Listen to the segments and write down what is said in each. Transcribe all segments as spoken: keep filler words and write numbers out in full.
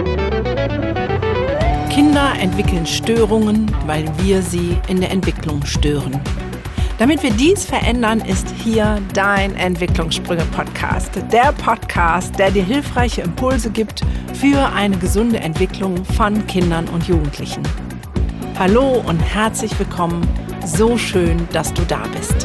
Kinder entwickeln Störungen, weil wir sie in der Entwicklung stören. Damit wir dies verändern, ist hier dein Entwicklungssprünge-Podcast. Der Podcast, der dir hilfreiche Impulse gibt für eine gesunde Entwicklung von Kindern und Jugendlichen. Hallo und herzlich willkommen. So schön, dass du da bist.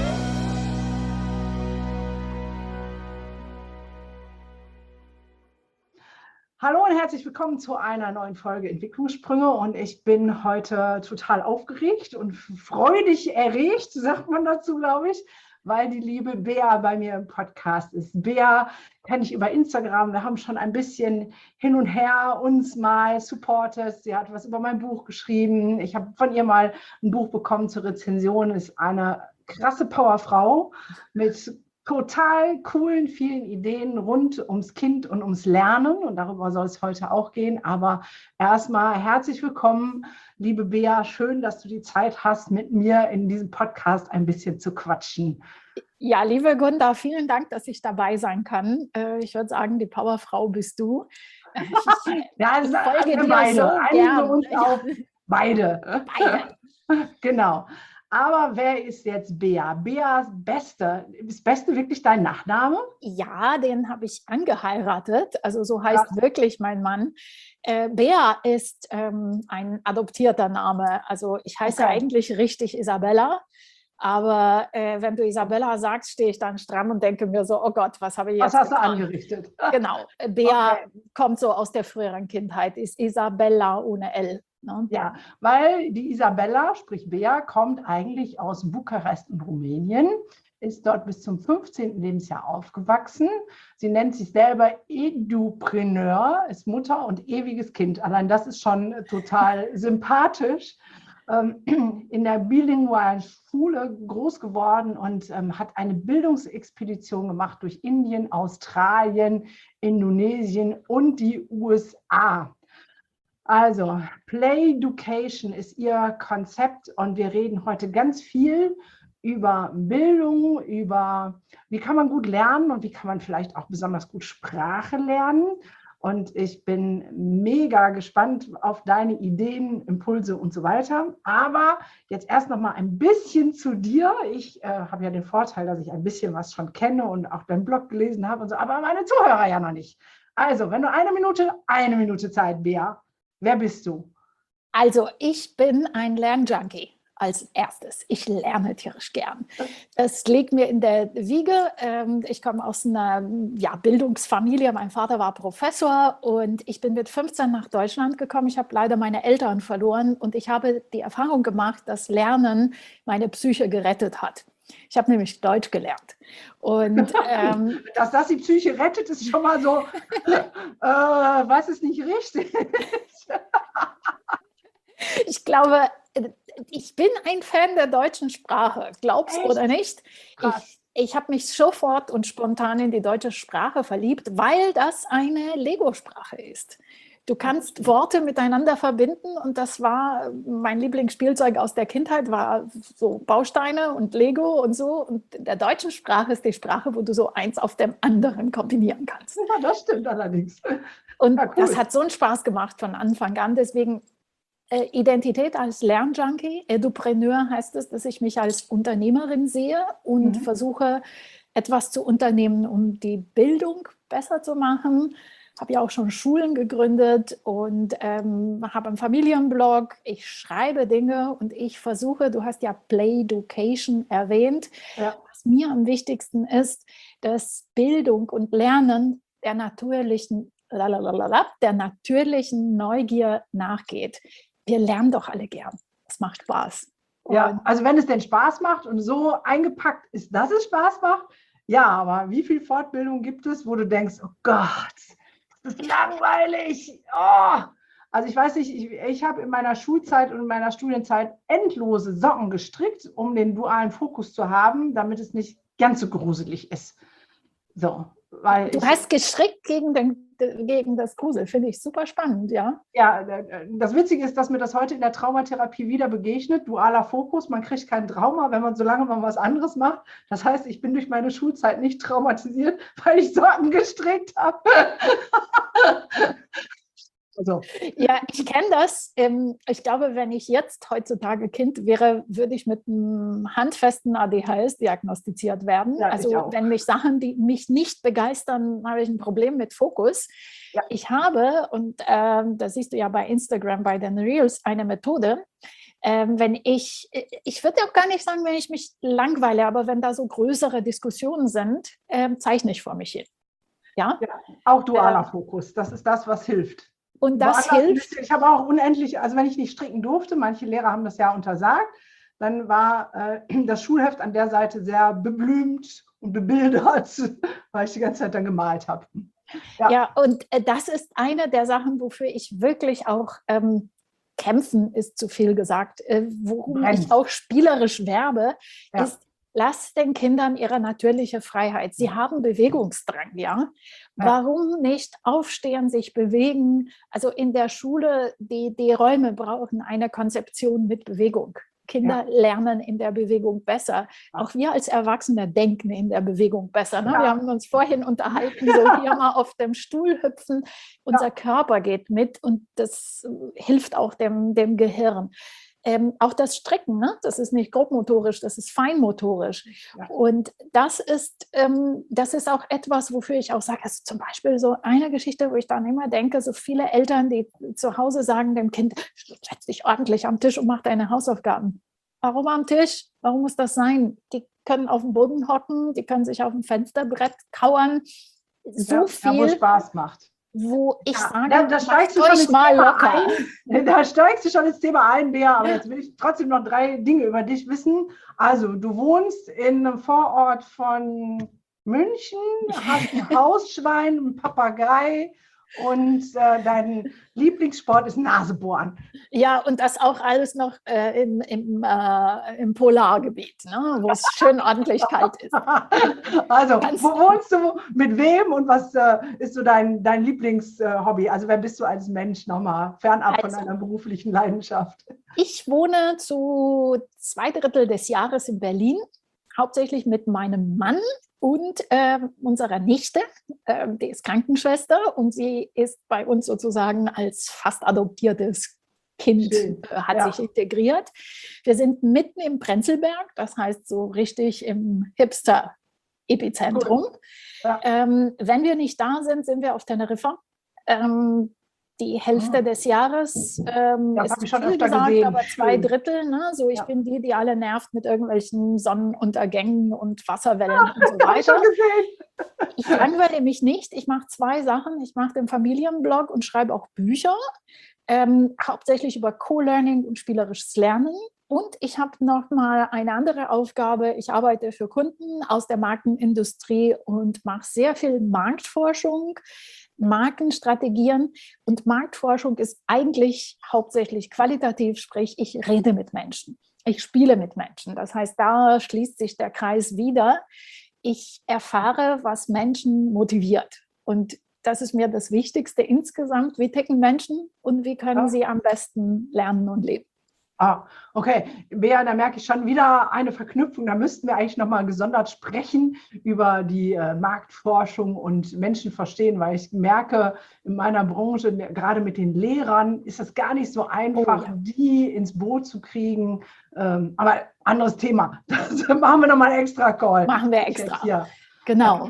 Hallo und herzlich willkommen zu einer neuen Folge Entwicklungssprünge, und ich bin heute total aufgeregt und freudig erregt, sagt man dazu, glaube ich, weil die liebe Bea bei mir im Podcast ist. Bea kenne ich über Instagram, wir haben schon ein bisschen hin und her uns mal supportet. Sie hat was über mein Buch geschrieben, ich habe von ihr mal ein Buch bekommen zur Rezension, ist eine krasse Powerfrau mit total coolen, vielen Ideen rund ums Kind und ums Lernen, und darüber soll es heute auch gehen. Aber erstmal herzlich willkommen, liebe Bea. Schön, dass du die Zeit hast, mit mir in diesem Podcast ein bisschen zu quatschen. Ja, liebe Gunda, vielen Dank, dass ich dabei sein kann. Ich würde sagen, die Powerfrau bist du. Ich, ja, ich folge dir beide. so Einigen wir uns gern. auf beide. Beide. Genau. Aber wer ist jetzt Bea? Beas Beste. Ist Beste wirklich dein Nachname? Ja, den habe ich angeheiratet. Also so heißt Krass. wirklich mein Mann. Äh, Bea ist ähm, ein adoptierter Name. Also ich heiße Okay. eigentlich richtig Isabella. Aber äh, wenn du Isabella sagst, stehe ich dann stramm und denke mir so, oh Gott, was habe ich jetzt Was hast getan? du angerichtet? Genau. Bea Okay. kommt so aus der früheren Kindheit, ist Isabella ohne L. Ne? Ja, weil die Isabella, sprich Bea, kommt eigentlich aus Bukarest in Rumänien, ist dort bis zum fünfzehnten Lebensjahr aufgewachsen. Sie nennt sich selber Edupreneur, ist Mutter und ewiges Kind. Allein das ist schon total sympathisch. In der bilingualen Schule groß geworden und ähm, hat eine Bildungsexpedition gemacht durch Indien, Australien, Indonesien und die U S A. Also, Play-Education ist ihr Konzept, und wir reden heute ganz viel über Bildung, über wie kann man gut lernen und wie kann man vielleicht auch besonders gut Sprache lernen. Und ich bin mega gespannt auf deine Ideen, Impulse und so weiter. Aber jetzt erst noch mal ein bisschen zu dir. Ich äh, habe ja den Vorteil, dass ich ein bisschen was schon kenne und auch deinen Blog gelesen habe und so, aber meine Zuhörer ja noch nicht. Also, wenn du eine Minute, eine Minute Zeit, Bea. Wer bist du? Also ich bin ein Lernjunkie als erstes. Ich lerne tierisch gern. Das liegt mir in der Wiege. Ich komme aus einer ja, Bildungsfamilie. Mein Vater war Professor und ich bin mit fünfzehn nach Deutschland gekommen. Ich habe leider meine Eltern verloren und ich habe die Erfahrung gemacht, dass Lernen meine Psyche gerettet hat. Ich habe nämlich Deutsch gelernt. Und, ähm, dass das die Psyche rettet, ist schon mal so, äh, was ist nicht richtig? Ich glaube, ich bin ein Fan der deutschen Sprache, glaubst du oder nicht? Ich, ich habe mich sofort und spontan in die deutsche Sprache verliebt, weil das eine Lego-Sprache ist. Du kannst Worte miteinander verbinden, und das war mein Lieblingsspielzeug aus der Kindheit, war so Bausteine und Lego und so. Und in der deutschen Sprache ist die Sprache, wo du so eins auf dem anderen kombinieren kannst. Ja, das stimmt allerdings. Und ja, cool. Das hat so einen Spaß gemacht von Anfang an. Deswegen äh, Identität als Lernjunkie, Edupreneur heißt es, dass ich mich als Unternehmerin sehe und mhm. versuche, etwas zu unternehmen, um die Bildung besser zu machen. Habe ja auch schon Schulen gegründet und ähm, habe einen Familienblog. Ich schreibe Dinge und ich versuche, du hast ja Play-Education erwähnt, ja. Was mir am wichtigsten ist, dass Bildung und Lernen der natürlichen, der natürlichen Neugier nachgeht. Wir lernen doch alle gern. Es macht Spaß. Ja, und also wenn es denn Spaß macht und so eingepackt ist, dass es Spaß macht, ja, aber wie viel Fortbildung gibt es, wo du denkst, oh Gott, das ist langweilig. Oh. Also ich weiß nicht, ich, ich habe in meiner Schulzeit und in meiner Studienzeit endlose Socken gestrickt, um den dualen Fokus zu haben, damit es nicht ganz so gruselig ist. So, weil du ich, hast gestrickt gegen, den, gegen das Grusel, finde ich super spannend, ja? Ja, das Witzige ist, dass mir das heute in der Traumatherapie wieder begegnet, dualer Fokus, man kriegt kein Trauma, wenn man, solange man was anderes macht. Das heißt, ich bin durch meine Schulzeit nicht traumatisiert, weil ich Socken gestrickt habe. So. Ja, ich kenne das. Ich glaube, wenn ich jetzt heutzutage Kind wäre, würde ich mit einem handfesten A D H S diagnostiziert werden. Ja, also wenn mich Sachen, die mich nicht begeistern, habe ich ein Problem mit Fokus. Ja. Ich habe, und ähm, das siehst du ja bei Instagram, bei den Reels, eine Methode. Ähm, wenn ich, ich würde auch gar nicht sagen, wenn ich mich langweile, aber wenn da so größere Diskussionen sind, ähm, zeichne ich vor mich hin. Ja? Ja, auch dualer äh, Fokus, das ist das, was hilft. Und das hilft. Ich habe auch unendlich, also wenn ich nicht stricken durfte, manche Lehrer haben das ja untersagt, dann war äh, das Schulheft an der Seite sehr beblümt und bebildert, weil ich die ganze Zeit dann gemalt habe. Ja, ja, und äh, das ist eine der Sachen, wofür ich wirklich auch ähm, kämpfen, ist zu viel gesagt, äh, worum Brennt. ich auch spielerisch werbe, ja. ist, lass den Kindern ihre natürliche Freiheit. Sie haben Bewegungsdrang, ja? ja. Warum nicht aufstehen, sich bewegen? Also in der Schule, die, die Räume brauchen eine Konzeption mit Bewegung. Kinder ja. lernen in der Bewegung besser. Auch wir als Erwachsene denken in der Bewegung besser. Ne? Ja. Wir haben uns vorhin unterhalten, so hier mal auf dem Stuhl hüpfen. Unser ja. Körper geht mit und das hilft auch dem, dem Gehirn. Ähm, auch das Stricken, ne? Das ist nicht grobmotorisch, das ist feinmotorisch. Ja. Und das ist, ähm, das ist auch etwas, wofür ich auch sage, also zum Beispiel so eine Geschichte, wo ich dann immer denke, so viele Eltern, die zu Hause sagen dem Kind, setz dich ordentlich am Tisch und mach deine Hausaufgaben. Warum am Tisch? Warum muss das sein? Die können auf dem Boden hocken, die können sich auf dem Fensterbrett kauern. So ja, viel. Ja, wo Spaß macht. Wo ich ja, sage, da, da steigst du schon ins mal Thema locker. ein. Da steigst du schon ins Thema ein, Bea, aber jetzt will ich trotzdem noch drei Dinge über dich wissen. Also, du wohnst in einem Vorort von München, hast ein Hausschwein, einen Papagei und äh, dein Lieblingssport ist Nasebohren. Ja, und das auch alles noch äh, im, im, äh, im Polargebiet, ne, wo es schön ordentlich kalt ist. Also, Ganz wo wohnst du, mit wem und was äh, ist so dein, dein Lieblingshobby? Also, wer bist du als Mensch nochmal, fernab also, von deiner beruflichen Leidenschaft? Ich wohne zu zwei Drittel des Jahres in Berlin, hauptsächlich mit meinem Mann und äh, unserer Nichte, äh, die ist Krankenschwester und sie ist bei uns sozusagen als fast adoptiertes Kind, äh, hat ja. sich integriert. Wir sind mitten im Prenzlberg, das heißt so richtig im Hipster-Epizentrum. Cool. Ja. Ähm, wenn wir nicht da sind, sind wir auf Teneriffa. Ähm, Die Hälfte oh. des Jahres ähm, ist zu viel gesagt, gesehen. aber zwei Schön. Drittel. Ne? So, ich ja. bin die, die alle nervt mit irgendwelchen Sonnenuntergängen und Wasserwellen ah, und so weiter. Ich, schon gesehen. ich langweile mich nicht. Ich mache zwei Sachen. Ich mache den Familienblog und schreibe auch Bücher, ähm, hauptsächlich über Co-Learning und spielerisches Lernen. Und ich habe noch mal eine andere Aufgabe. Ich arbeite für Kunden aus der Markenindustrie und mache sehr viel Marktforschung, Markenstrategien. Und Marktforschung ist eigentlich hauptsächlich qualitativ, sprich, ich rede mit Menschen. Ich spiele mit Menschen. Das heißt, da schließt sich der Kreis wieder. Ich erfahre, was Menschen motiviert. Und das ist mir das Wichtigste insgesamt. Wie ticken Menschen und wie können ja. sie am besten lernen und leben? Ah, okay. Bea, da merke ich schon wieder eine Verknüpfung. Da müssten wir eigentlich nochmal gesondert sprechen über die äh, Marktforschung und Menschen verstehen, weil ich merke, in meiner Branche, gerade mit den Lehrern, ist es gar nicht so einfach, oh, ja. die ins Boot zu kriegen. Ähm, aber anderes Thema. Das machen wir nochmal einen extra Call. Machen wir extra. Hier. Genau.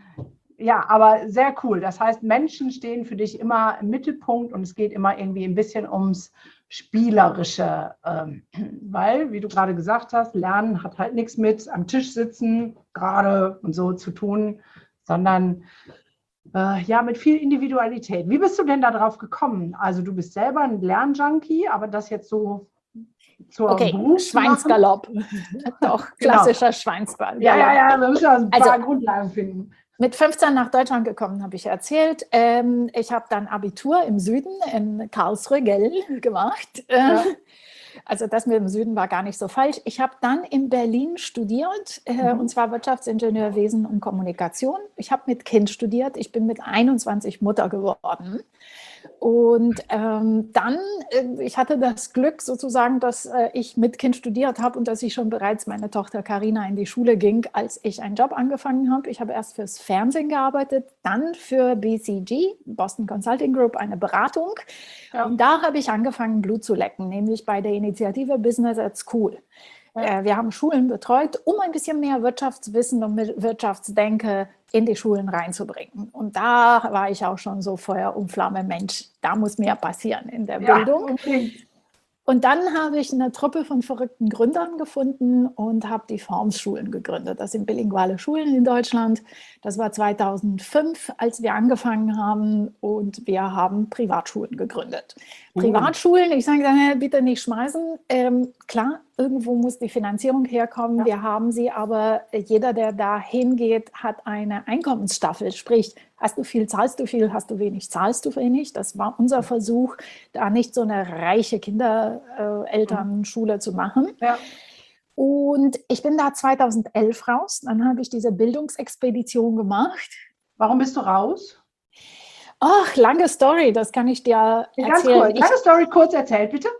Ja, aber sehr cool. Das heißt, Menschen stehen für dich immer im Mittelpunkt und es geht immer irgendwie ein bisschen ums Spielerische, ähm, weil, wie du gerade gesagt hast, Lernen hat halt nichts mit am Tisch sitzen, gerade und so zu tun, sondern äh, ja, mit viel Individualität. Wie bist du denn da drauf gekommen? Also du bist selber ein Lernjunkie, aber das jetzt so zur Okay, Schweinsgalopp. Doch, klassischer genau. Schweinsgalopp. Ja, ja, ja, wir müssen ja ein paar also, Grundlagen finden. Mit fünfzehn nach Deutschland gekommen, habe ich erzählt. Ähm, ich habe dann Abitur im Süden in Karlsruhe, gell, gemacht. Ja. Also das mit dem Süden war gar nicht so falsch. Ich habe dann in Berlin studiert, äh, mhm. und zwar Wirtschaftsingenieurwesen und Kommunikation. Ich habe mit Kind studiert. Ich bin mit einundzwanzig Mutter geworden. Und ähm, dann, äh, ich hatte das Glück sozusagen, dass äh, ich mit Kind studiert habe und dass ich schon bereits meine Tochter Carina in die Schule ging, als ich einen Job angefangen habe. Ich habe erst fürs Fernsehen gearbeitet, dann für B C G, Boston Consulting Group, eine Beratung. Ja. Und da habe ich angefangen, Blut zu lecken, nämlich bei der Initiative Business at School. Ja. Äh, wir haben Schulen betreut, um ein bisschen mehr Wirtschaftswissen und Wirtschaftsdenke in die Schulen reinzubringen. Und da war ich auch schon so Feuer und Flamme, Mensch, da muss mehr passieren in der ja, Bildung. Okay. Und dann habe ich eine Truppe von verrückten Gründern gefunden und habe die Formschulen gegründet. Das sind bilinguale Schulen in Deutschland. Das war zweitausendfünf, als wir angefangen haben, und wir haben Privatschulen gegründet. Mhm. Privatschulen, ich sage dann, bitte nicht schmeißen. Ähm, klar, irgendwo muss die Finanzierung herkommen. Ja. Wir haben sie, aber jeder, der da hingeht, hat eine Einkommensstaffel. Sprich, hast du viel, zahlst du viel, hast du wenig, zahlst du wenig. Das war unser Versuch, da nicht so eine reiche Kinderelternschule äh, zu machen. Ja. Und ich bin da zweitausendelf raus. Dann habe ich diese Bildungsexpedition gemacht. Warum bist du raus? Ach, lange Story, das kann ich dir erzählen. Ganz kurz, lange ich, Story, kurz erzählt, bitte.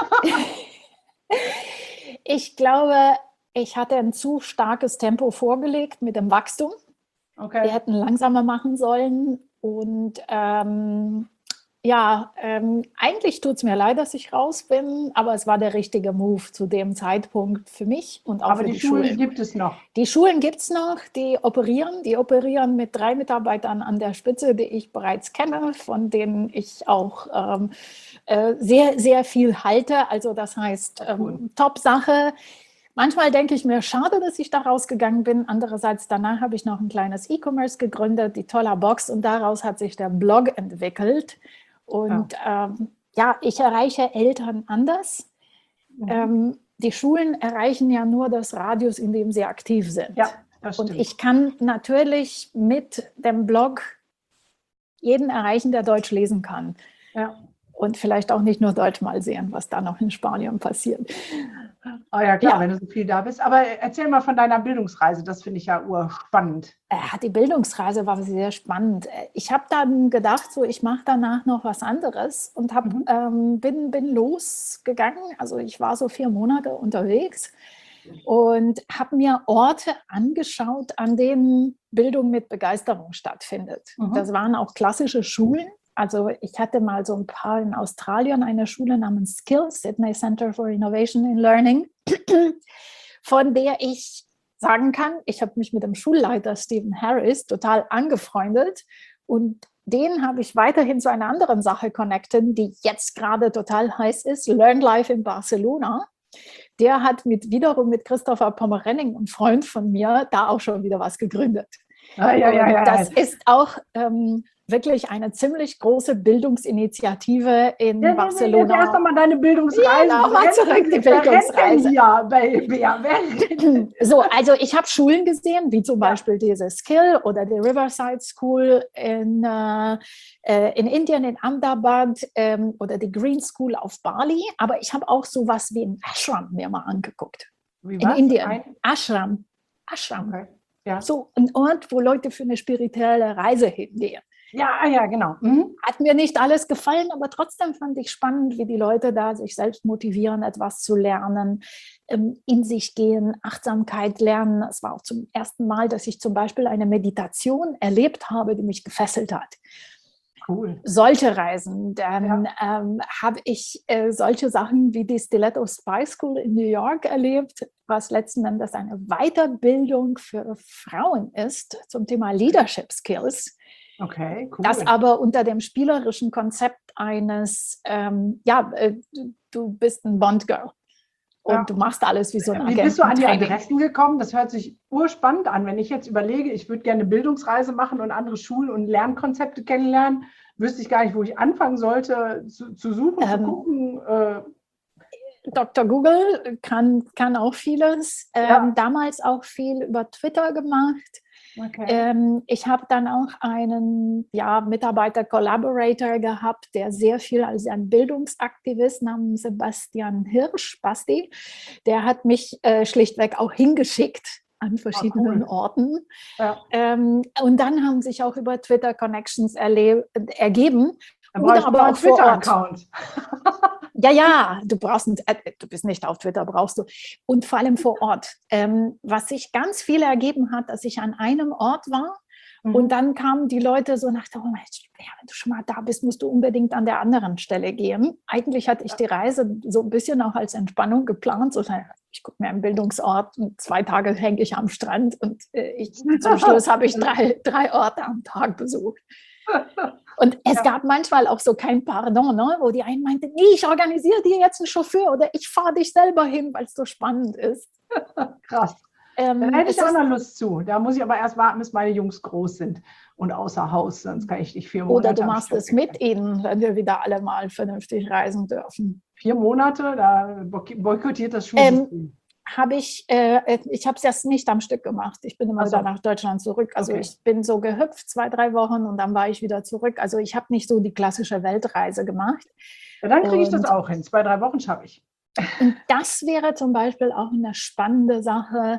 Ich glaube, ich hatte ein zu starkes Tempo vorgelegt mit dem Wachstum. Okay. Wir hätten langsamer machen sollen. Und ähm, ja, ähm, eigentlich tut es mir leid, dass ich raus bin, aber es war der richtige Move zu dem Zeitpunkt für mich und auch aber für die, die Schulen. Schulen gibt es noch? Die Schulen gibt es noch, die operieren. Die operieren mit drei Mitarbeitern an der Spitze, die ich bereits kenne, von denen ich auch ähm, äh, sehr, sehr viel halte. Also das heißt, ähm, cool. Top-Sache. Manchmal denke ich mir, schade, dass ich da rausgegangen bin. Andererseits, danach habe ich noch ein kleines E-Commerce gegründet, die Toller Box, und daraus hat sich der Blog entwickelt. Und ja, ähm, ja ich erreiche Eltern anders. Mhm. Ähm, die Schulen erreichen ja nur das Radius, in dem sie aktiv sind. Ja, das stimmt. Und ich kann natürlich mit dem Blog jeden erreichen, der Deutsch lesen kann. Ja. Und vielleicht auch nicht nur Deutsch mal sehen, was da noch in Spanien passiert. Oh ja, klar, ja. Wenn du so viel da bist. Aber erzähl mal von deiner Bildungsreise, das finde ich ja urspannend. Ja, die Bildungsreise war sehr spannend. Ich habe dann gedacht, so, ich mache danach noch was anderes und hab, mhm. ähm, bin, bin losgegangen. Also ich war so vier Monate unterwegs und habe mir Orte angeschaut, an denen Bildung mit Begeisterung stattfindet. Mhm. Das waren auch klassische Schulen. Also ich hatte mal so ein paar in Australien, eine Schule namens Skills, Sydney Center for Innovation in Learning, von der ich sagen kann, ich habe mich mit dem Schulleiter Stephen Harris total angefreundet und den habe ich weiterhin zu einer anderen Sache connected, die jetzt gerade total heiß ist, Learn Life in Barcelona. Der hat mit, wiederum mit Christopher Pommerenning, ein Freund von mir, da auch schon wieder was gegründet. Ah, ja, ja, ja, das ja. ist auch ähm, wirklich eine ziemlich große Bildungsinitiative in ja, Barcelona. Erst einmal deine Bildungsreise. Ja, nochmal zurück, die Bildungsreise. Ja, bei, ja, so, also ich habe Schulen gesehen, wie zum Beispiel diese Skill oder die Riverside School in, äh, in Indien, in Ahmedabad ähm, oder die Green School auf Bali. Aber ich habe auch sowas wie ein Ashram mir mal angeguckt. Wie in was? Indien. Ein Ashram. Ashram. Okay. Ja. So ein Ort, wo Leute für eine spirituelle Reise hingehen. Ja, ja, genau. Mhm. Hat mir nicht alles gefallen, aber trotzdem fand ich spannend, wie die Leute da sich selbst motivieren, etwas zu lernen, in sich gehen, Achtsamkeit lernen. Es war auch zum ersten Mal, dass ich zum Beispiel eine Meditation erlebt habe, die mich gefesselt hat. Cool. Solche Reisen. Dann ja. ähm, habe ich äh, solche Sachen wie die Stiletto Spy School in New York erlebt, was letzten Endes eine Weiterbildung für Frauen ist zum Thema Leadership Skills. Okay, cool. Das aber unter dem spielerischen Konzept eines, ähm, ja, äh, du bist ein Bond-Girl und ja. du machst alles wie so ein Agent. Wie bist du an die Adressen gekommen? Das hört sich urspannend an. Wenn ich jetzt überlege, ich würde gerne eine Bildungsreise machen und andere Schul- und Lernkonzepte kennenlernen, wüsste ich gar nicht, wo ich anfangen sollte, zu, zu suchen, ähm, zu gucken. Äh. Doktor Google kann, kann auch vieles. Ähm, ja. Damals auch viel über Twitter gemacht. Okay. Ähm, ich habe dann auch einen ja, Mitarbeiter-Collaborator gehabt, der sehr viel als ein Bildungsaktivist namens Sebastian Hirsch, Basti, der hat mich äh, schlichtweg auch hingeschickt an verschiedenen oh, cool. Orten. Ja. Ähm, und dann haben sich auch über Twitter Connections ergeben. Dann brauche ich aber aber einen auch vor Ort. Twitter-Account. Ja, ja, du brauchst ein, äh, du bist nicht auf Twitter, brauchst du. Und vor allem vor Ort. Ähm, was sich ganz viel ergeben hat, dass ich an einem Ort war Mhm. und dann kamen die Leute so nach, oh, ja, wenn du schon mal da bist, musst du unbedingt an der anderen Stelle gehen. Eigentlich hatte ich die Reise so ein bisschen auch als Entspannung geplant. So, ich gucke mir einen Bildungsort und zwei Tage hänge ich am Strand und äh, ich, zum Schluss habe ich drei, drei Orte am Tag besucht. Und es Ja. gab manchmal auch so kein Pardon, ne, wo die einen meinte, nee, ich organisiere dir jetzt einen Chauffeur oder ich fahre dich selber hin, weil es so spannend ist. Krass. Ähm, Da hätte ich es auch ist, noch Lust zu. Da muss ich aber erst warten, bis meine Jungs groß sind und außer Haus, sonst kann ich nicht vier Monate. oder du am machst Stück es mit ihnen, wenn wir wieder alle mal vernünftig reisen dürfen. Vier Monate, da boykottiert das Schulsystem. Ähm, habe ich, äh, ich habe es erst nicht am Stück gemacht. Ich bin immer Ach so. wieder nach Deutschland zurück. Also Okay. ich bin so gehüpft, zwei, drei Wochen und dann war ich wieder zurück. Also ich habe nicht so die klassische Weltreise gemacht. Ja, dann kriege ich das Und- auch hin. Zwei, drei Wochen schaffe ich. Und das wäre zum Beispiel auch eine spannende Sache.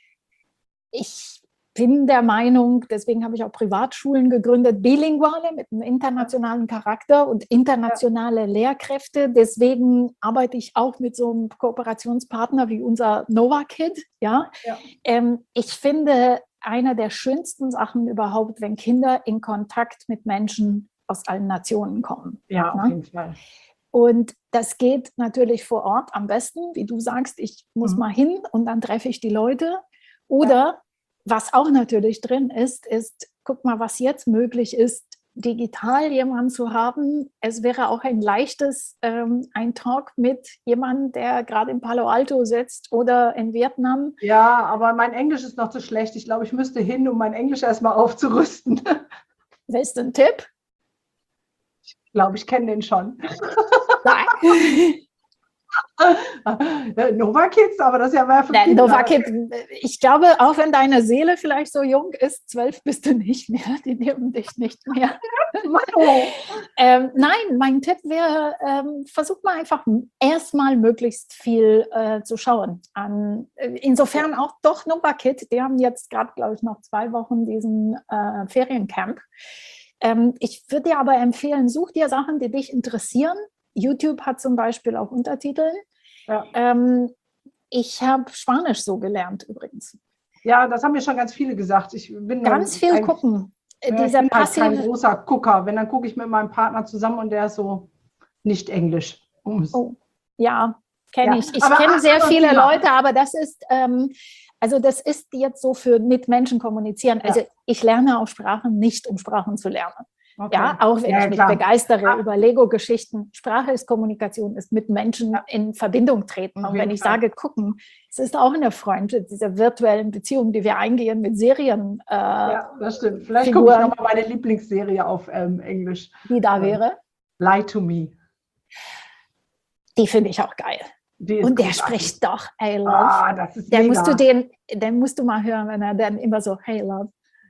Ich bin der Meinung, deswegen habe ich auch Privatschulen gegründet, bilinguale mit einem internationalen Charakter und internationale Lehrkräfte. Deswegen arbeite ich auch mit so einem Kooperationspartner wie unser NovaKid. Ja? Ja. Ähm, ich finde, eine der schönsten Sachen überhaupt, wenn Kinder in Kontakt mit Menschen aus allen Nationen kommen. Ja, auf Ne? jeden Fall. Und das geht natürlich vor Ort am besten, wie du sagst, ich muss Mhm. mal hin und dann treffe ich die Leute. Oder was auch natürlich drin ist, ist, guck mal, was jetzt möglich ist, digital jemanden zu haben. Es wäre auch ein leichtes, ähm, ein Talk mit jemandem, der gerade in Palo Alto sitzt oder in Vietnam. Ja, aber mein Englisch ist noch zu schlecht. Ich glaube, ich müsste hin, um mein Englisch erstmal aufzurüsten. Willst du einen Tipp? Ich glaube, ich kenne den schon. Nein. Nova Kids, aber das ist ja mal für Nein, Kinder. Nova Kid, ich glaube, auch wenn deine Seele vielleicht so jung ist, zwölf bist du nicht mehr, die nehmen dich nicht mehr. Oh. ähm, nein, mein Tipp wäre, ähm, versuch mal einfach erstmal möglichst viel äh, zu schauen. An, insofern auch doch Nova Kid, die haben jetzt gerade, glaube ich, noch zwei Wochen diesen äh, Feriencamp. Ähm, ich würde dir aber empfehlen, such dir Sachen, die dich interessieren. YouTube hat zum Beispiel auch Untertitel. Ja. Ähm, ich habe Spanisch so gelernt übrigens. Ja, das haben mir schon ganz viele gesagt. Ich bin Ganz viel ein, gucken. Ja, ich Dieser bin halt kein passive. großer Gucker. Wenn, dann gucke ich mit meinem Partner zusammen und der ist so nicht Englisch. Um Oh, ja, kenne Ja, ich. Ich aber kenne sehr anderes viele Thema. Leute, aber das ist, ähm, also das ist jetzt so für mit Menschen kommunizieren. Also Ja. ich lerne auch Sprachen nicht, um Sprachen zu lernen. Okay. Ja, auch wenn Ja, ich mich klar. begeistere Ah. über Lego-Geschichten. Sprache ist Kommunikation, ist mit Menschen Ja. in Verbindung treten. Auf Und wenn jeden ich Fall. sage, gucken, es ist auch eine Freundschaft, diese virtuellen Beziehungen, die wir eingehen mit Serien, äh, Ja, das stimmt. Vielleicht gucke ich Figuren. nochmal meine Lieblingsserie auf ähm, Englisch. die da Ja. wäre. Lie to Me. Die finde ich auch geil. Die ist Und der großartig. spricht doch, hey Love. Ah, das ist Der mega. musst du den, den musst du mal hören, wenn er dann immer so, hey Love.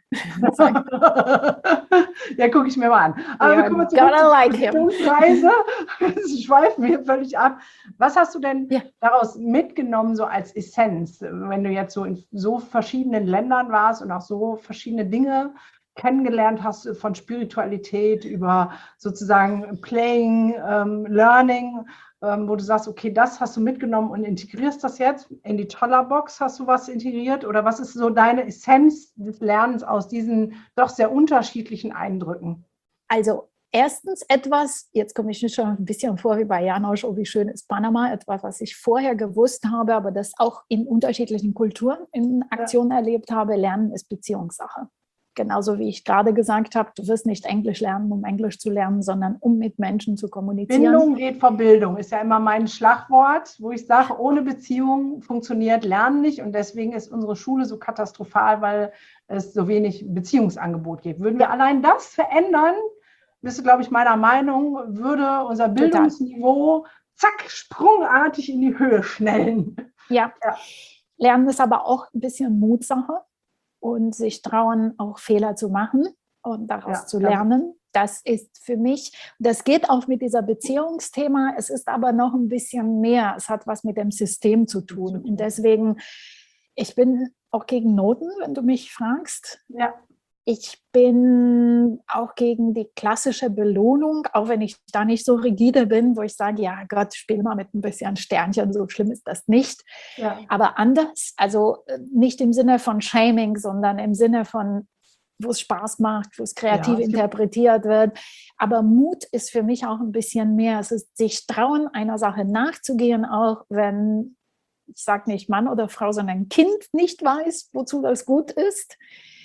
Ja, gucke ich mir mal an. Aber You're wir kommen zurück gonna zur like him. Bildungsreise. Wir schweifen hier völlig ab. Was hast du denn Ja. daraus mitgenommen, so als Essenz, wenn du jetzt so in so verschiedenen Ländern warst und auch so verschiedene Dinge kennengelernt hast, von Spiritualität über sozusagen Playing, ähm, Learning, ähm, wo du sagst, okay, das hast du mitgenommen und integrierst das jetzt in die Tollerbox, hast du was integriert oder was ist so deine Essenz des Lernens aus diesen doch sehr unterschiedlichen Eindrücken? Also erstens etwas, jetzt komme ich mir schon ein bisschen vor wie bei Janosch, oh wie schön ist Panama, etwas, was ich vorher gewusst habe, aber das auch in unterschiedlichen Kulturen in Aktion ja. erlebt habe. Lernen ist Beziehungssache. Genauso wie ich gerade gesagt habe, du wirst nicht Englisch lernen, um Englisch zu lernen, sondern um mit Menschen zu kommunizieren. Bindung geht vor Bildung, ist ja immer mein Schlagwort, wo ich sage, ohne Beziehung funktioniert Lernen nicht und deswegen ist unsere Schule so katastrophal, weil es so wenig Beziehungsangebot gibt. Würden wir allein das verändern, bist du, glaube ich, meiner Meinung, würde unser Bildungsniveau zack, sprungartig in die Höhe schnellen. Ja. ja, Lernen ist aber auch ein bisschen Mutsache. Und sich trauen, auch Fehler zu machen und daraus ja, zu lernen. Das ist für mich, das geht auch mit dieser Beziehungsthema, es ist aber noch ein bisschen mehr. Es hat was mit dem System zu tun. Und deswegen, ich bin auch gegen Noten, wenn du mich fragst. Ja. Ich bin auch gegen die klassische Belohnung, auch wenn ich da nicht so rigide bin, wo ich sage, ja Gott, spiel mal mit ein bisschen Sternchen, so schlimm ist das nicht. Ja. Aber anders, also nicht im Sinne von Shaming, sondern im Sinne von, wo es Spaß macht, wo es kreativ Ja, es gibt- interpretiert wird. Aber Mut ist für mich auch ein bisschen mehr. Es ist sich trauen, einer Sache nachzugehen, auch wenn, ich sage nicht Mann oder Frau, sondern ein Kind nicht weiß, wozu das gut ist.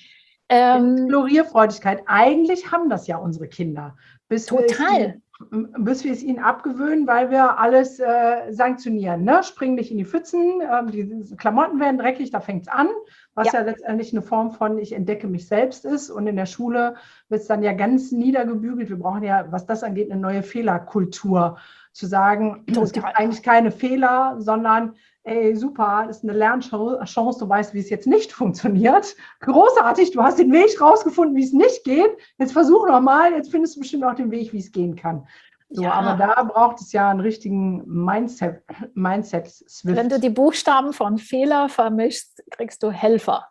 Ähm, Explorierfreudigkeit. Eigentlich haben das ja unsere Kinder. Bis wir es Total. ihnen, bis wir es ihnen abgewöhnen, weil wir alles äh, sanktionieren. Ne? Spring nicht in die Pfützen, äh, die Klamotten werden dreckig, da fängt es an, was ja. ja letztendlich eine Form von ich entdecke mich selbst ist. Und in der Schule wird es dann ja ganz niedergebügelt. Wir brauchen ja, was das angeht, eine neue Fehlerkultur. Zu sagen, Total. Es gibt eigentlich keine Fehler, sondern ey, super, das ist eine Lernchance, du weißt, wie es jetzt nicht funktioniert. Großartig, du hast den Weg rausgefunden, wie es nicht geht. Jetzt versuch nochmal, jetzt findest du bestimmt auch den Weg, wie es gehen kann. So, Ja. aber da braucht es ja einen richtigen Mindset, Mindset-Swift. Wenn du die Buchstaben von Fehler vermischst, kriegst du Helfer.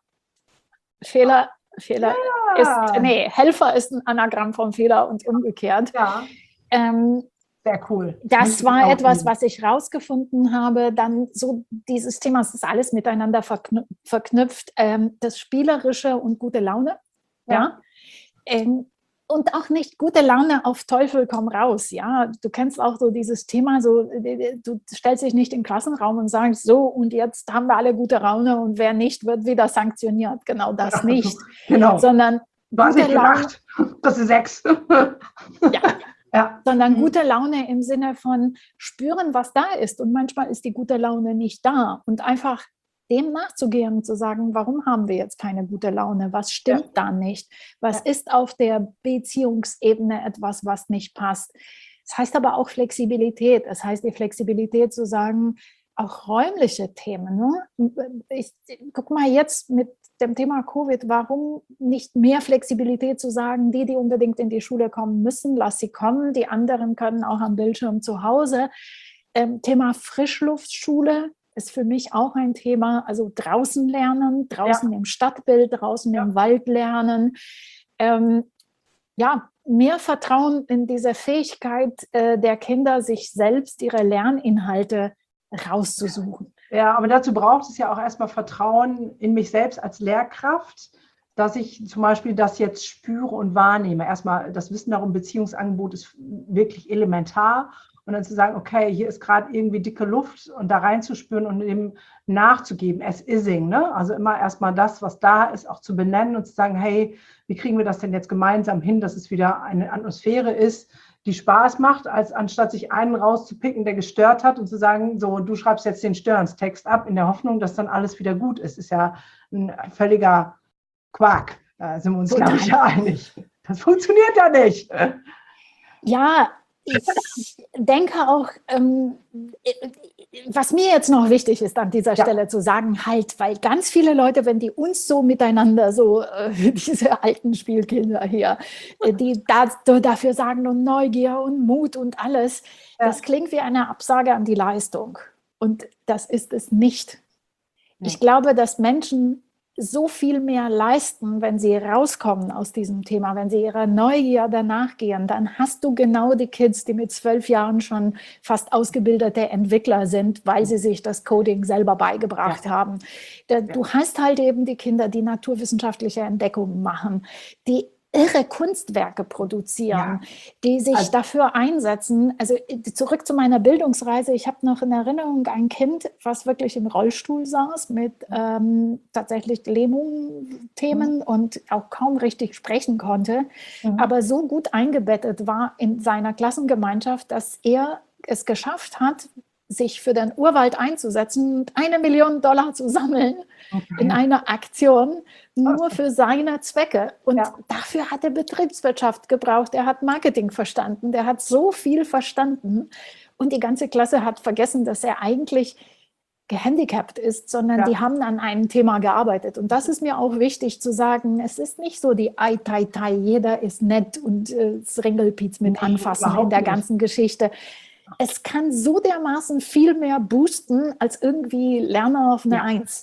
Fehler, Fehler Ja. ist, nee, Helfer ist ein Anagramm von Fehler und umgekehrt. Ja, Ähm, sehr cool. Das Möchte ich war auch etwas, üben. was ich rausgefunden habe. Dann so dieses Thema, es ist alles miteinander verknü- verknüpft. Ähm, das Spielerische und gute Laune. Ja. Ja. Ähm, und auch nicht gute Laune auf Teufel komm raus. Ja, du kennst auch so dieses Thema, so du stellst dich nicht in den Klassenraum und sagst so und jetzt haben wir alle gute Laune und wer nicht, wird wieder sanktioniert. Genau das Ja, nicht. Genau. Sondern Du hast gute nicht Laune. gemacht. Das ist sechs. Ja. Ja. Sondern Mhm. gute Laune im Sinne von spüren, was da ist. Und manchmal ist die gute Laune nicht da. Und einfach dem nachzugehen und zu sagen, warum haben wir jetzt keine gute Laune? Was stimmt Ja. da nicht? Was Ja. ist auf der Beziehungsebene etwas, was nicht passt? Das heißt aber auch Flexibilität. Das heißt die Flexibilität zu sagen, auch räumliche Themen. Ne? Ich guck mal jetzt mit dem Thema Covid, warum nicht mehr Flexibilität zu sagen, die, die unbedingt in die Schule kommen müssen, lass sie kommen, die anderen können auch am Bildschirm zu Hause. Ähm, Thema Frischluftschule ist für mich auch ein Thema, also draußen lernen, draußen ja. im Stadtbild, draußen ja. im Wald lernen. Ähm, ja, mehr Vertrauen in diese Fähigkeit äh, der Kinder, sich selbst ihre Lerninhalte rauszusuchen. Ja, aber dazu braucht es ja auch erstmal Vertrauen in mich selbst als Lehrkraft, dass ich zum Beispiel das jetzt spüre und wahrnehme. Erstmal das Wissen darum, Beziehungsangebot ist wirklich elementar. Und dann zu sagen, okay, hier ist gerade irgendwie dicke Luft und da reinzuspüren und dem nachzugeben, as ising, ne? Also immer erstmal das, was da ist, auch zu benennen und zu sagen, hey, wie kriegen wir das denn jetzt gemeinsam hin, dass es wieder eine Atmosphäre ist, die Spaß macht, als anstatt sich einen rauszupicken, der gestört hat und zu sagen, so, du schreibst jetzt den Störungstext ab in der Hoffnung, dass dann alles wieder gut ist. Ist ja ein völliger Quark. Da sind wir uns, glaube ich, ja einig. Das funktioniert ja nicht. Ja, ich denke auch, ähm, was mir jetzt noch wichtig ist, an dieser ja. Stelle zu sagen, halt, weil ganz viele Leute, wenn die uns so miteinander, so äh, diese alten Spielkinder hier, äh, die da, dafür sagen und Neugier und Mut und alles, ja. das klingt wie eine Absage an die Leistung. Und das ist es nicht. Ja. Ich glaube, dass Menschen so viel mehr leisten, wenn sie rauskommen aus diesem Thema, wenn sie ihrer Neugierde nachgehen, dann hast du genau die Kids, die mit zwölf Jahren schon fast ausgebildete Entwickler sind, weil sie sich das Coding selber beigebracht ja. haben. Du hast halt eben die Kinder, die naturwissenschaftliche Entdeckungen machen, die irre Kunstwerke produzieren, ja. die sich also, dafür einsetzen. Also zurück zu meiner Bildungsreise. Ich habe noch in Erinnerung ein Kind, was wirklich im Rollstuhl saß mit ähm, tatsächlich Lähmungsthemen mhm. und auch kaum richtig sprechen konnte, mhm. aber so gut eingebettet war in seiner Klassengemeinschaft, dass er es geschafft hat, sich für den Urwald einzusetzen und eine Million Dollar zu sammeln okay. in einer Aktion, nur für seine Zwecke. Und ja. dafür hat er Betriebswirtschaft gebraucht, er hat Marketing verstanden, der hat so viel verstanden. Und die ganze Klasse hat vergessen, dass er eigentlich gehandicapt ist, sondern ja. die haben an einem Thema gearbeitet. Und das ist mir auch wichtig zu sagen, es ist nicht so die Ei-Tai-Tai, jeder ist nett und äh, das Ringelpiez mit nee, anfassen in der ganzen nicht. Geschichte. Es kann so dermaßen viel mehr boosten als irgendwie Lerner auf eine ja. Eins.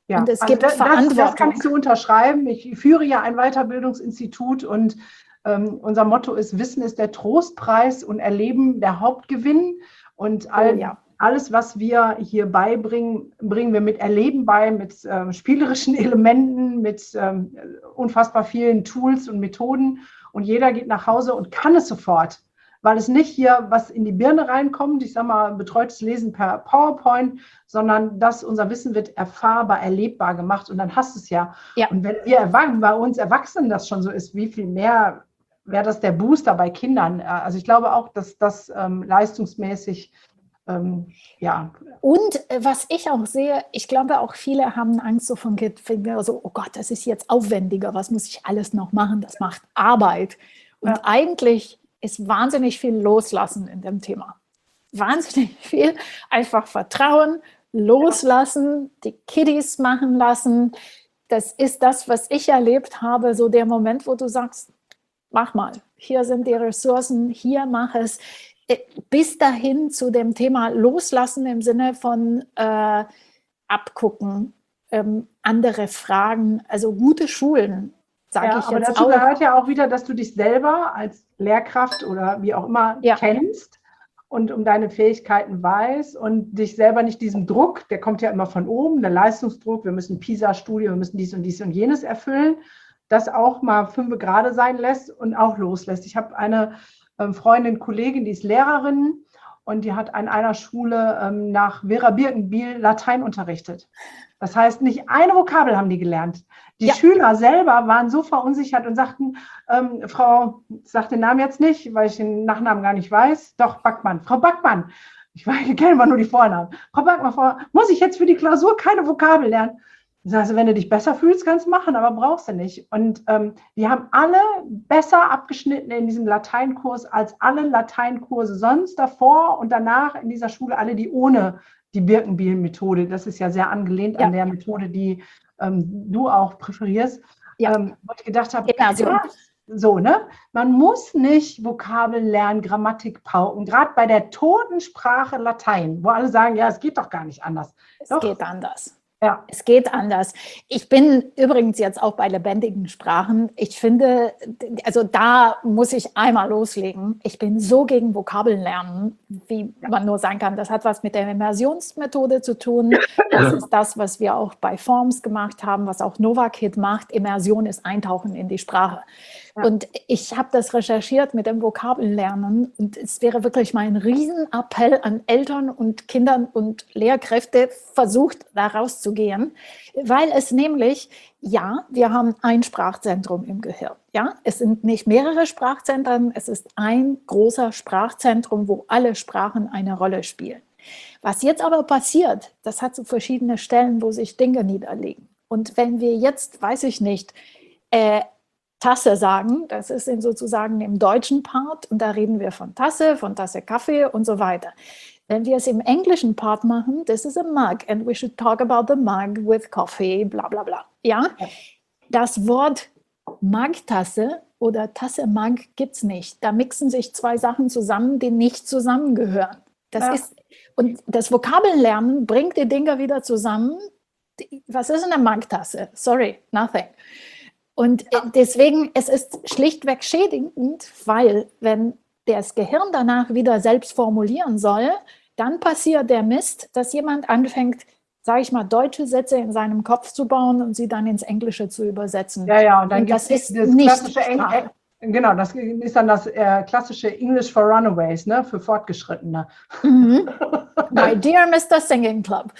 Ja, Und es also gibt das, das, das kann Verantwortung. ich so unterschreiben. Ich führe ja ein Weiterbildungsinstitut und ähm, unser Motto ist, Wissen ist der Trostpreis und Erleben der Hauptgewinn. Und all, Oh ja. alles, was wir hier beibringen, bringen wir mit Erleben bei, mit ähm, spielerischen Elementen, mit ähm, unfassbar vielen Tools und Methoden. Und jeder geht nach Hause und kann es sofort, weil es nicht hier was in die Birne reinkommt, ich sage mal betreutes Lesen per PowerPoint, sondern dass unser Wissen wird erfahrbar, erlebbar gemacht und dann hast du es ja. Ja. Und wenn wir bei uns Erwachsenen das schon so ist, wie viel mehr wäre das der Booster bei Kindern? Also ich glaube auch, dass das ähm, leistungsmäßig, ähm, ja. Und äh, was ich auch sehe, ich glaube auch viele haben Angst so von also, oh Gott, das ist jetzt aufwendiger, was muss ich alles noch machen? Das macht Arbeit. Und Ja. eigentlich ist wahnsinnig viel Loslassen in dem Thema. Wahnsinnig viel. Einfach vertrauen, loslassen, die Kiddies machen lassen. Das ist das, was ich erlebt habe, so der Moment, wo du sagst, mach mal, hier sind die Ressourcen, hier mach es. Bis dahin zu dem Thema Loslassen im Sinne von äh, abgucken, ähm, andere Fragen, also gute Schulen, sage Ja, ich aber jetzt dazu auch. gehört ja auch wieder, dass du dich selber als Lehrkraft oder wie auch immer Ja. kennst und um deine Fähigkeiten weißt und dich selber nicht diesem Druck, der kommt ja immer von oben, der Leistungsdruck, wir müssen PISA-Studie, wir müssen dies und dies und jenes erfüllen, das auch mal fünf gerade sein lässt und auch loslässt. Ich habe eine ähm, Freundin, Kollegin, die ist Lehrerin und die hat an einer Schule ähm, nach Vera Birkenbiel Latein unterrichtet. Das heißt, nicht eine Vokabel haben die gelernt. Die Ja. Schüler selber waren so verunsichert und sagten, ähm, Frau, ich sage den Namen jetzt nicht, weil ich den Nachnamen gar nicht weiß, doch, Backmann, Frau Backmann, ich, ich kenne immer nur die Vornamen. Frau Backmann, Frau, muss ich jetzt für die Klausur keine Vokabel lernen? Ich sage, also, wenn du dich besser fühlst, kannst du machen, aber brauchst du nicht. Und ähm, die haben alle besser abgeschnitten in diesem Lateinkurs als alle Lateinkurse sonst davor und danach in dieser Schule, alle, die ohne die Birkenbiel-Methode, das ist ja sehr angelehnt Ja. an der Methode, die ähm, du auch präferierst, Ja. ähm, wo ich gedacht habe, Immersion. ja, so, ne? Man muss nicht Vokabeln lernen, Grammatik pauken, gerade bei der toten Sprache Latein, wo alle sagen, ja, es geht doch gar nicht anders. Es Doch. geht anders. Ja. Es geht anders. Ich bin übrigens jetzt auch bei lebendigen Sprachen. Ich finde, also da muss ich einmal loslegen. Ich bin so gegen Vokabeln lernen, wie man nur sagen kann. Das hat was mit der Immersionsmethode zu tun. Das ist das, was wir auch bei Forms gemacht haben, was auch Novakid macht. Immersion ist Eintauchen in die Sprache. Ja. Und ich habe das recherchiert mit dem Vokabellernen und es wäre wirklich mein Riesenappell an Eltern und Kindern und Lehrkräfte, versucht da rauszugehen, weil es nämlich, ja, wir haben ein Sprachzentrum im Gehirn. Ja, es sind nicht mehrere Sprachzentren, es ist ein großer Sprachzentrum, wo alle Sprachen eine Rolle spielen. Was jetzt aber passiert, das hat so verschiedene Stellen, wo sich Dinge niederlegen. Und wenn wir jetzt, weiß ich nicht, äh, Tasse sagen, das ist in sozusagen im deutschen Part und da reden wir von Tasse, von Tasse Kaffee und so weiter. Wenn wir es im englischen Part machen, this is a mug and we should talk about the mug with coffee, bla bla bla. Ja? Das Wort Mug-Tasse oder Tasse-Mug gibt es nicht. Da mixen sich zwei Sachen zusammen, die nicht zusammengehören. Das Ja. ist, und das Vokabellernen bringt die Dinge wieder zusammen. Was ist eine Mug-Tasse? Sorry, nothing. Und deswegen, es ist schlichtweg schädigend, weil wenn das Gehirn danach wieder selbst formulieren soll, dann passiert der Mist, dass jemand anfängt, sage ich mal, deutsche Sätze in seinem Kopf zu bauen und sie dann ins Englische zu übersetzen. Ja, ja, und dann Und gibt das es ist das nicht klassische Eng Sprache. Genau, das ist dann das äh, klassische English for Runaways, ne, für Fortgeschrittene. Mhm. My dear Mister Singing Club.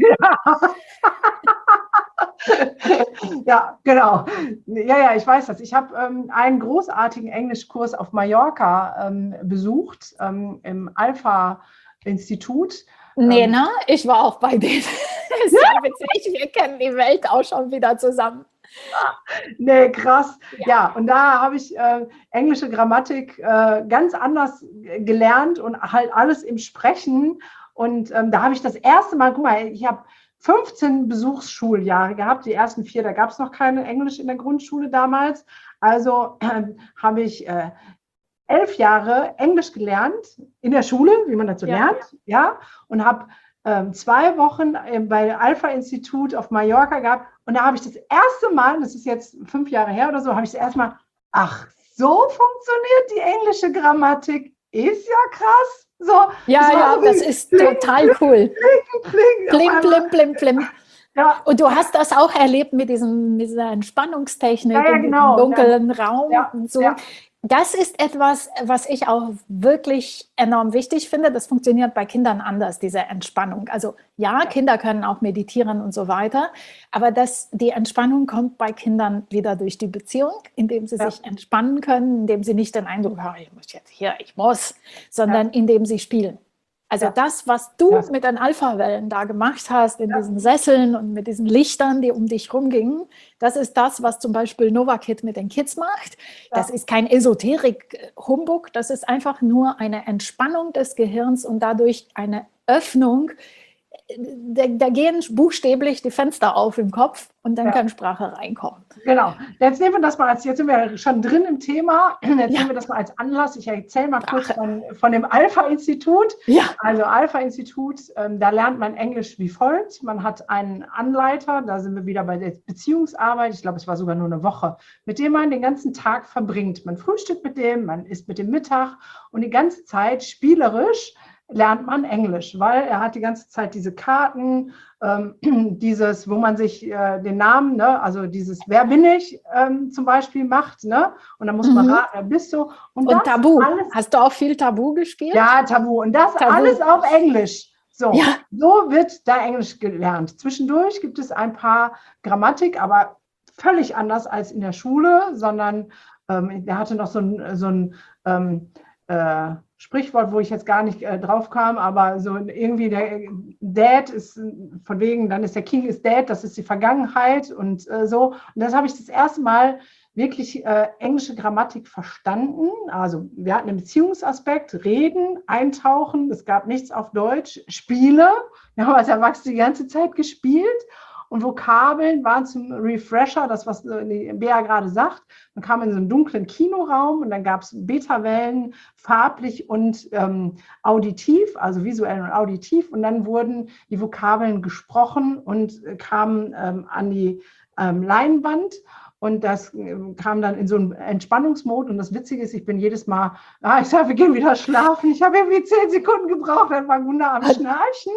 Ja, genau. Ja, ja, ich weiß das. Ich habe ähm, einen großartigen Englischkurs auf Mallorca ähm, besucht, ähm, im Alpha-Institut. Nee, Ähm, na, ich war auch bei denen. Das ist ja witzig, wir kennen die Welt auch schon wieder zusammen. Nee, krass. Ja. Ja, und da habe ich äh, englische Grammatik äh, ganz anders gelernt und halt alles im Sprechen. Und ähm, da habe ich das erste Mal, guck mal, ich habe fünfzehn Besuchsschuljahre gehabt, die ersten vier, da gab es noch keine Englisch in der Grundschule damals. Also äh, habe ich äh, elf Jahre Englisch gelernt in der Schule, wie man dazu Ja. lernt, ja, und habe ähm, zwei Wochen äh, bei Alpha-Institut auf Mallorca gehabt. Und da habe ich das erste Mal, das ist jetzt fünf Jahre her oder so, habe ich das erste Mal, ach, so funktioniert die englische Grammatik. Ist ja krass. So, ja, das ja, so das ist pling, total pling, cool. Pling, pling, pling, pling, pling, pling. Ja. Und du hast das auch erlebt mit, diesem, mit dieser Entspannungstechnik ja, ja, in genau. diesem dunklen Raum ja, und so. Ja. Das ist etwas, was ich auch wirklich enorm wichtig finde. Das funktioniert bei Kindern anders, diese Entspannung. Also ja, ja. Kinder können auch meditieren und so weiter, aber das, die Entspannung kommt bei Kindern wieder durch die Beziehung, indem sie ja. sich entspannen können, indem sie nicht den Eindruck haben, ich muss jetzt hier, ich muss, sondern ja. indem sie spielen. Also ja. das, was du ja. mit den Alpha-Wellen da gemacht hast, in ja. diesen Sesseln und mit diesen Lichtern, die um dich rumgingen, das ist das, was zum Beispiel Novakid mit den Kids macht. Ja. Das ist kein Esoterik-Humbug, das ist einfach nur eine Entspannung des Gehirns und dadurch eine Öffnung. Da, da gehen buchstäblich die Fenster auf im Kopf und dann ja. kann Sprache reinkommen. Genau. Jetzt nehmen wir das mal als, jetzt sind wir schon drin im Thema, jetzt ja. nehmen wir das mal als Anlass. Ich erzähle mal Sprache. kurz von, von dem Alpha-Institut. Ja. Also Alpha-Institut, ähm, da lernt man Englisch wie folgt. Man hat einen Anleiter, da sind wir wieder bei der Beziehungsarbeit, ich glaube, es war sogar nur eine Woche, mit dem man den ganzen Tag verbringt. Man frühstückt mit dem, man isst mit dem Mittag und die ganze Zeit spielerisch lernt man Englisch, weil er hat die ganze Zeit diese Karten, ähm, dieses, wo man sich äh, den Namen, ne, also dieses Wer bin ich ähm, zum Beispiel macht, ne? Und dann muss man mhm. raten, wer bist du? Und, und Tabu. Alles, hast du auch viel Tabu gespielt? Ja, Tabu. Und das Tabu. Alles auf Englisch. So, ja. so wird da Englisch gelernt. Zwischendurch gibt es ein paar Grammatik, aber völlig anders als in der Schule, sondern ähm, er hatte noch so ein, so ein ähm, äh, Sprichwort, wo ich jetzt gar nicht äh, drauf kam, aber so irgendwie der Dad ist von wegen, dann ist der King is dead, das ist die Vergangenheit und äh, so. Und das habe ich das erste Mal wirklich äh, englische Grammatik verstanden. Also wir hatten einen Beziehungsaspekt, reden, eintauchen, es gab nichts auf Deutsch, Spiele, wir haben als Erwachsene die ganze Zeit gespielt. Und Vokabeln waren zum Refresher, das, was die Bea gerade sagt. Man kam in so einen dunklen Kinoraum und dann gab es Beta-Wellen, farblich und ähm, auditiv, also visuell und auditiv. Und dann wurden die Vokabeln gesprochen und äh, kamen ähm, an die ähm, Leinwand. Und das äh, kam dann in so einen Entspannungsmod. Und das Witzige ist, ich bin jedes Mal, ah, ich sage, wir gehen wieder schlafen. Ich habe irgendwie zehn Sekunden gebraucht, dann war Gunda am Schnarchen.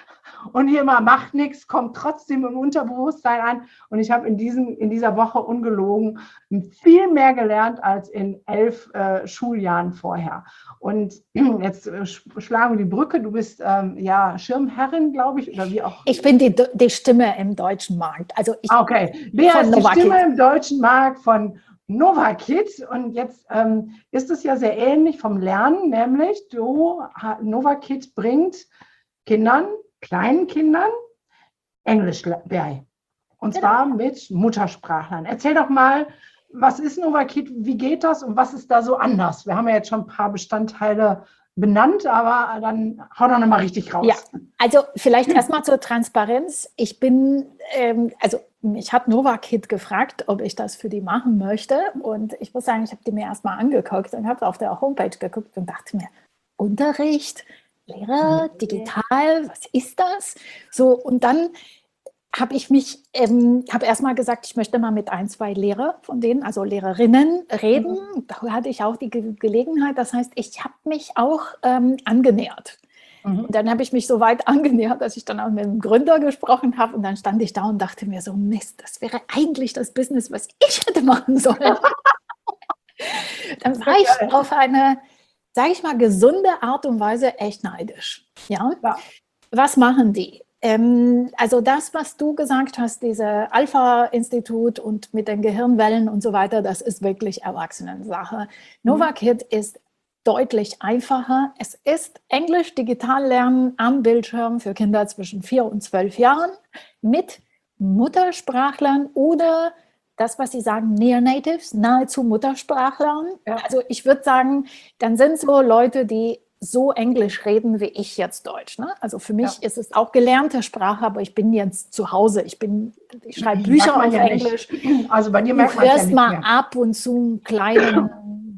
Und hier immer macht nichts, kommt trotzdem im Unterbewusstsein an. Und ich habe in, diesem, in dieser Woche ungelogen viel mehr gelernt als in elf äh, Schuljahren vorher. Und jetzt äh, schlagen wir die Brücke. Du bist ähm, ja Schirmherrin, glaube ich, oder wie auch. Ich bin die, die Stimme im deutschen Markt. Also ich, okay, wer ist die Stimme im deutschen Markt von Novakid? Und jetzt ähm, ist es ja sehr ähnlich vom Lernen, nämlich du, Novakid bringt Kindern, kleinen Kindern Englisch bei. Und genau. zwar mit Muttersprachlern. Erzähl doch mal, was ist Novakid, wie geht das und was ist da so anders? Wir haben ja jetzt schon ein paar Bestandteile benannt, aber dann hau doch nochmal richtig raus. Ja, also vielleicht erstmal zur Transparenz. Ich bin, ähm, also mich hat Novakid gefragt, ob ich das für die machen möchte. Und ich muss sagen, ich habe die mir erstmal angeguckt und habe auf der Homepage geguckt und dachte mir, Unterricht? Lehrer, digital, was ist das? So, und dann habe ich mich, ähm, habe erstmal gesagt, ich möchte mal mit ein, zwei Lehrer von denen, also Lehrerinnen, reden. Mhm. Da hatte ich auch die Ge- Gelegenheit. Das heißt, ich habe mich auch ähm, angenähert. Mhm. Und dann habe ich mich so weit angenähert, dass ich dann auch mit dem Gründer gesprochen habe. Und dann stand ich da und dachte mir so, Mist, das wäre eigentlich das Business, was ich hätte machen sollen. Dann war ich auf eine, sage ich mal, gesunde Art und Weise echt neidisch. Ja? Ja. Was machen die? Ähm, also das, was du gesagt hast, diese Alpha-Institut und mit den Gehirnwellen und so weiter, das ist wirklich Erwachsenensache. Mhm. Novakid ist deutlich einfacher. Es ist Englisch digital lernen am Bildschirm für Kinder zwischen vier und zwölf Jahren mit Muttersprachlern oder das, was Sie sagen, Near Natives, nahezu Muttersprachlern. Ja. Also ich würde sagen, dann sind so Leute, die so Englisch reden wie ich jetzt Deutsch. Ne? Also für mich ja. ist es auch gelernte Sprache, aber ich bin jetzt zu Hause. Ich bin, ich schreibe Bücher auf ja Englisch. Nicht. Also bei dir merkt man ja nicht mal mehr. ab und zu einen kleinen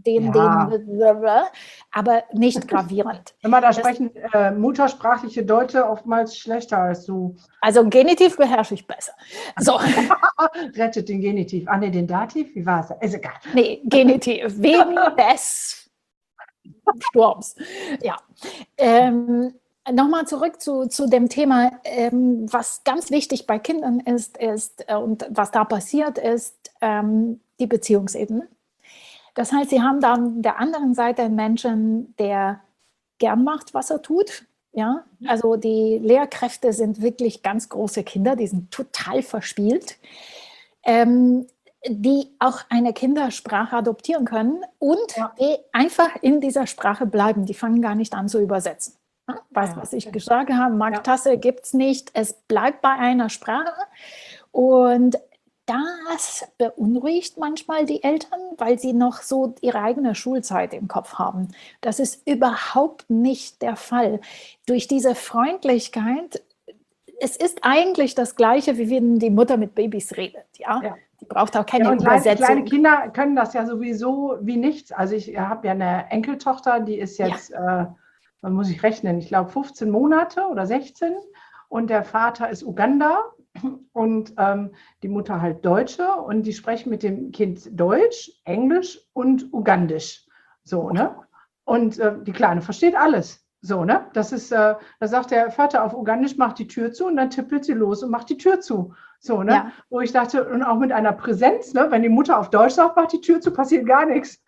den, Ja. den, aber nicht gravierend. Immer da Das- sprechen äh, muttersprachliche Deutsche oftmals schlechter als du. Also Genitiv beherrsche ich besser. So, Rettet den Genitiv. Ah, ne, den Dativ? Wie war es? Ist egal. nee, Genitiv, wegen des Sturms. Ja. Ähm, Nochmal zurück zu, zu dem Thema, ähm, was ganz wichtig bei Kindern ist, ist äh, und was da passiert, ist ähm, die Beziehungsebene. Das heißt, sie haben da an der anderen Seite einen Menschen, der gern macht, was er tut. Ja? Also die Lehrkräfte sind wirklich ganz große Kinder, die sind total verspielt, ähm, die auch eine Kindersprache adoptieren können und Ja. die einfach in dieser Sprache bleiben. Die fangen gar nicht an zu übersetzen. Ja? Weißt du, Ja. was ich gesagt habe? Ja. Magtasse gibt es nicht. Es bleibt bei einer Sprache. Und das beunruhigt manchmal die Eltern, weil sie noch so ihre eigene Schulzeit im Kopf haben. Das ist überhaupt nicht der Fall. Durch diese Freundlichkeit, es ist eigentlich das Gleiche, wie wenn die Mutter mit Babys redet. Ja? Ja. Die braucht auch keine Ja, und kleine, Übersetzung. kleine Kinder können das ja sowieso wie nichts. Also ich habe ja eine Enkeltochter, die ist jetzt, ja. äh, wann muss ich rechnen, ich glaube fünfzehn Monate oder sechzehn. Und der Vater ist Uganda und ähm, die Mutter halt Deutsche. Und die sprechen mit dem Kind Deutsch, Englisch und Ugandisch. So, ne? Und äh, die Kleine versteht alles. So, ne? Das ist, äh, da sagt der Vater auf Ugandisch, macht die Tür zu und dann tippelt sie los und macht die Tür zu. So, ne? Ja. Wo ich dachte, und auch mit einer Präsenz, ne? Wenn die Mutter auf Deutsch sagt, macht die Tür zu, passiert gar nichts.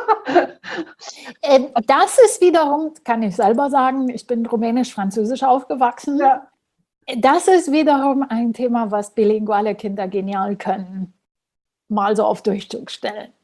Ähm, Das ist wiederum, kann ich selber sagen, ich bin rumänisch-französisch aufgewachsen. Ja. Das ist wiederum ein Thema, was bilinguale Kinder genial können. Mal so auf Durchzug stellen.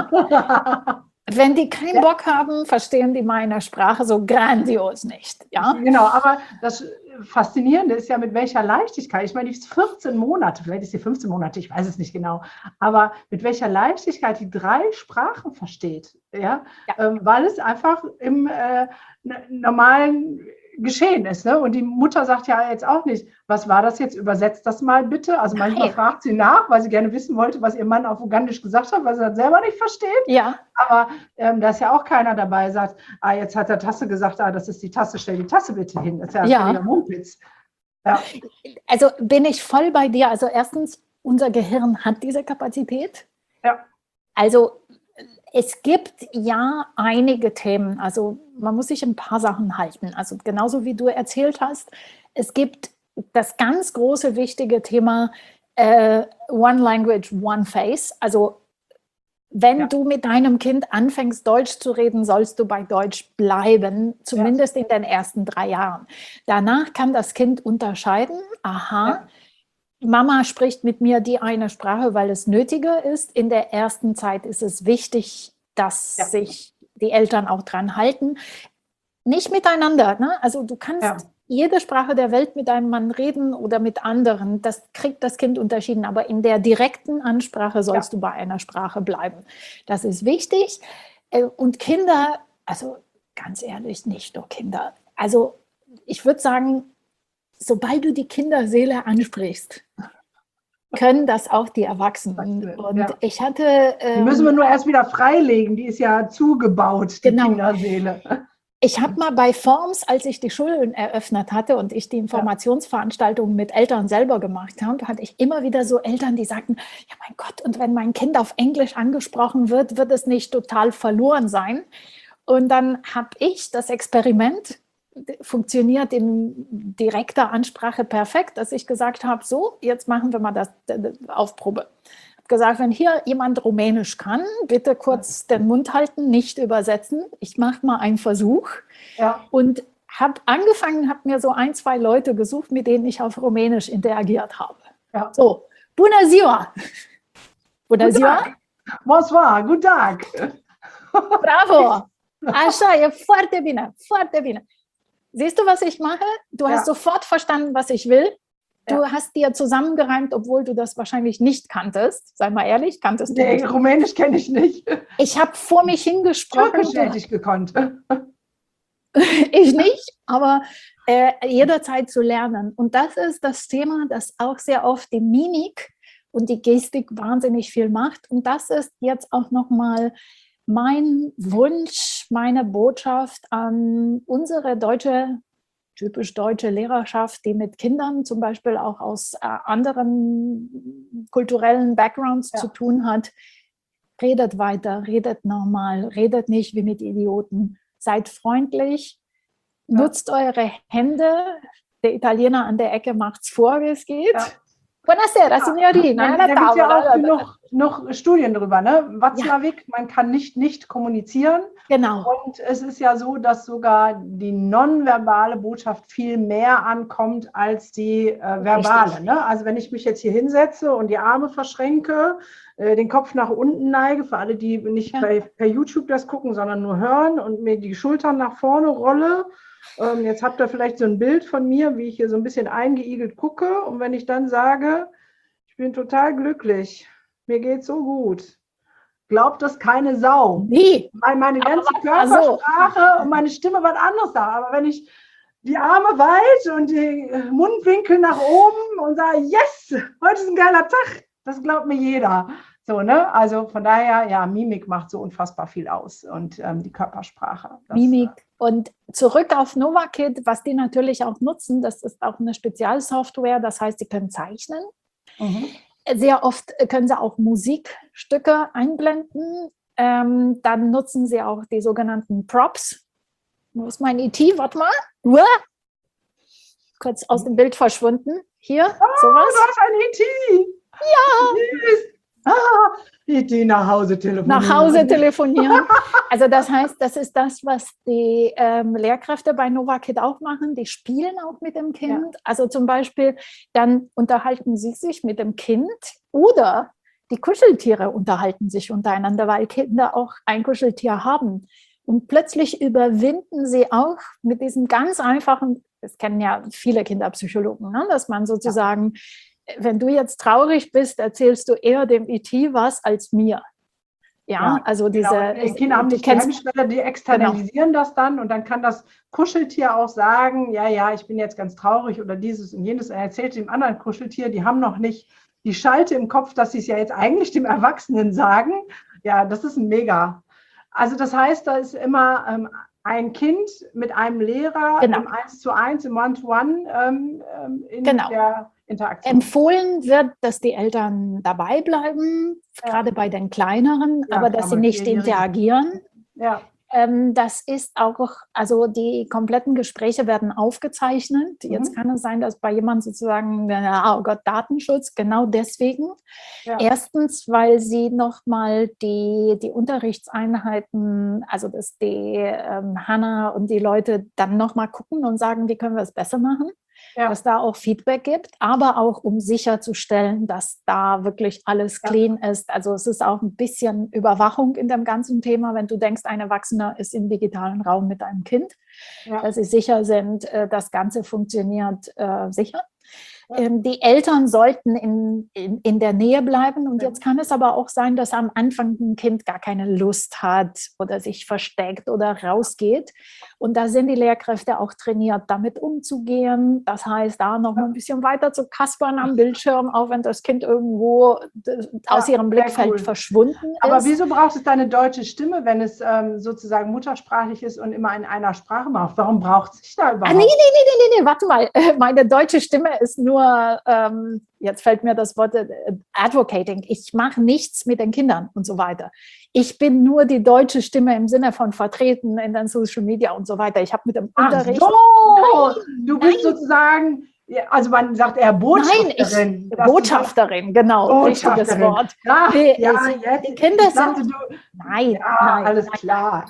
Ja? Wenn die keinen Ja. Bock haben, verstehen die meine Sprache so grandios nicht. Ja? Genau, aber das Faszinierende ist ja, mit welcher Leichtigkeit, ich meine, die ist vierzehn Monate, vielleicht ist sie fünfzehn Monate, ich weiß es nicht genau, aber mit welcher Leichtigkeit die drei Sprachen versteht, ja, Ja. Ähm, weil es einfach im äh, normalen geschehen ist. Ne? Und die Mutter sagt ja jetzt auch nicht, was war das jetzt, übersetzt das mal bitte. Also manchmal Nein. fragt sie nach, weil sie gerne wissen wollte, was ihr Mann auf Ugandisch gesagt hat, weil sie das selber nicht versteht. Ja. Aber ähm, da ist ja auch keiner dabei, sagt, ah, jetzt hat er Tasse gesagt, ah, das ist die Tasse, stell die Tasse bitte hin. Das ist ja, Ja. völliger Mumpitz. Ja. Also bin ich voll bei dir. Also erstens, unser Gehirn hat diese Kapazität. Ja. Also es gibt ja einige Themen, also man muss sich ein paar Sachen halten. Also genauso wie du erzählt hast, es gibt das ganz große, wichtige Thema äh, One Language, One Face. Also wenn Ja. du mit deinem Kind anfängst, Deutsch zu reden, sollst du bei Deutsch bleiben, zumindest ja. in den ersten drei Jahren. Danach kann das Kind unterscheiden, aha, ja. Mama spricht mit mir die eine Sprache, weil es nötiger ist. In der ersten Zeit ist es wichtig, dass ja. sich die Eltern auch dran halten. Nicht miteinander. Ne? Also du kannst ja. jede Sprache der Welt mit einem Mann reden oder mit anderen. Das kriegt das Kind unterschieden. Aber in der direkten Ansprache sollst ja. du bei einer Sprache bleiben. Das ist wichtig. Und Kinder, also ganz ehrlich, nicht nur Kinder. Also ich würde sagen, sobald du die Kinderseele ansprichst, können das auch die Erwachsenen. Und ja. ich hatte... Ähm, die müssen wir nur erst wieder freilegen, die ist ja zugebaut, die genau. Kinderseele. Ich habe mal bei Forms, als ich die Schulen eröffnet hatte und ich die Informationsveranstaltungen mit Eltern selber gemacht habe, hatte ich immer wieder so Eltern, die sagten, ja mein Gott, und wenn mein Kind auf Englisch angesprochen wird, wird es nicht total verloren sein. Und dann habe ich das Experiment, funktioniert in direkter Ansprache perfekt, dass ich gesagt habe, so, jetzt machen wir mal das auf Probe. Ich habe gesagt, wenn hier jemand Rumänisch kann, bitte kurz den Mund halten, nicht übersetzen. Ich mache mal einen Versuch. Ja. Und habe angefangen, habe mir so ein, zwei Leute gesucht, mit denen ich auf Rumänisch interagiert habe. Ja. So, bună ziua! Bună ziua! Bonsoir, guten Tag! Bravo! Așa, e foarte bine, foarte bine. Siehst du, was ich mache? Du hast ja. sofort verstanden, was ich will. Du ja. hast dir zusammengereimt, obwohl du das wahrscheinlich nicht kanntest. Sei mal ehrlich, kanntest du nee, nicht. Rumänisch kenne ich nicht. Ich habe vor mich hingesprochen. Türkisch hätte ich gekonnt. Ich nicht, aber äh, jederzeit zu lernen. Und das ist das Thema, das auch sehr oft die Mimik und die Gestik wahnsinnig viel macht. Und das ist jetzt auch nochmal mein Wunsch, meine Botschaft an unsere deutsche, typisch deutsche Lehrerschaft, die mit Kindern zum Beispiel auch aus äh, anderen kulturellen Backgrounds ja. zu tun hat, redet weiter, redet normal, redet nicht wie mit Idioten, seid freundlich, ja. nutzt eure Hände, der Italiener an der Ecke macht's vor, wie es geht. Ja. Buonasera, signorina. Da gibt es ja auch noch, noch Studien drüber, ne? Watzlawick, ja. man kann nicht nicht kommunizieren. Genau. Und es ist ja so, dass sogar die nonverbale Botschaft viel mehr ankommt als die äh, verbale. Ne? Also wenn ich mich jetzt hier hinsetze und die Arme verschränke, äh, den Kopf nach unten neige, für alle, die nicht ja. bei, per YouTube das gucken, sondern nur hören und mir die Schultern nach vorne rolle. Ähm, jetzt habt ihr vielleicht so ein Bild von mir, wie ich hier so ein bisschen eingeigelt gucke. Und wenn ich dann sage, ich bin total glücklich, mir geht so gut, glaubt das keine Sau. Nee. Weil meine ganze Körpersprache und meine Stimme was anderes da. Aber wenn ich die Arme weit und die Mundwinkel nach oben und sage, yes, heute ist ein geiler Tag, das glaubt mir jeder. So, ne? Also von daher, ja, Mimik macht so unfassbar viel aus und ähm, die Körpersprache. Das, Mimik. Und zurück auf NovaKid, was die natürlich auch nutzen, das ist auch eine Spezialsoftware, das heißt, sie können zeichnen. Mhm. Sehr oft können sie auch Musikstücke einblenden. Ähm, dann nutzen sie auch die sogenannten Props. Wo ist mein E T? Warte mal. Uah! Kurz aus dem Bild verschwunden. Hier, oh, sowas. Du hast ein E T! Ja! Ah, E T nach Hause telefonieren. Nach Hause telefonieren. Also das heißt, das ist das, was die ähm, Lehrkräfte bei NovaKid auch machen. Die spielen auch mit dem Kind. Ja. Also zum Beispiel, dann unterhalten sie sich mit dem Kind oder die Kuscheltiere unterhalten sich untereinander, weil Kinder auch ein Kuscheltier haben. Und plötzlich überwinden sie auch mit diesem ganz einfachen, das kennen ja viele Kinderpsychologen, ne, dass man sozusagen, ja. wenn du jetzt traurig bist, erzählst du eher dem E T was als mir. Ja, ja, also diese... Genau. Die Kinder haben nicht die Hemmschwelle, die externalisieren genau. das dann und dann kann das Kuscheltier auch sagen, ja, ja, ich bin jetzt ganz traurig oder dieses und jenes. Er erzählt dem anderen Kuscheltier, die haben noch nicht die Schalte im Kopf, dass sie es ja jetzt eigentlich dem Erwachsenen sagen. Ja, das ist ein Mega. Also das heißt, da ist immer ähm, ein Kind mit einem Lehrer genau. im eins zu eins, im One-to-One ähm, in genau. der Interaktion. Empfohlen wird, dass die Eltern dabei bleiben, ja. gerade bei den Kleineren, ja, aber dass sie nicht interagieren. Ja. Ähm, das ist auch, also die kompletten Gespräche werden aufgezeichnet. Mhm. Jetzt kann es sein, dass bei jemandem sozusagen, oh Gott, Datenschutz, genau deswegen. Ja. Erstens, weil sie nochmal die, die Unterrichtseinheiten, also dass die ähm, Hannah und die Leute dann nochmal gucken und sagen, wie können wir es besser machen. Ja. Dass da auch Feedback gibt, aber auch um sicherzustellen, dass da wirklich alles ja. clean ist. Also es ist auch ein bisschen Überwachung in dem ganzen Thema, wenn du denkst, ein Erwachsener ist im digitalen Raum mit einem Kind, ja. dass sie sicher sind, das Ganze funktioniert äh, sicher. Ja. Ähm, die Eltern sollten in, in, in der Nähe bleiben und ja. jetzt kann es aber auch sein, dass am Anfang ein Kind gar keine Lust hat oder sich versteckt oder rausgeht und da sind die Lehrkräfte auch trainiert, damit umzugehen. Das heißt, da noch mal ein bisschen weiter zu kaspern am Bildschirm, auch wenn das Kind irgendwo aus ja, ihrem Blickfeld cool. verschwunden ist. Aber wieso braucht es deine deutsche Stimme, wenn es ähm, sozusagen muttersprachlich ist und immer in einer Sprache macht? Warum braucht es sich da überhaupt? Ah, nee, nee, nee, nee, nee, warte mal. Meine deutsche Stimme ist nur Nur, ähm, jetzt fällt mir das Wort äh, Advocating. Ich mache nichts mit den Kindern und so weiter. Ich bin nur die deutsche Stimme im Sinne von vertreten in den Social Media und so weiter. Ich habe mit dem Ach Unterricht... So, nein, du bist nein. sozusagen, also man sagt eher Botschafterin. Nein, ich, Botschafterin, genau, richtiges Wort. Ja, die, ja, jetzt, die Kinder dachte, sind... Du, nein, ja, nein, alles nein. klar.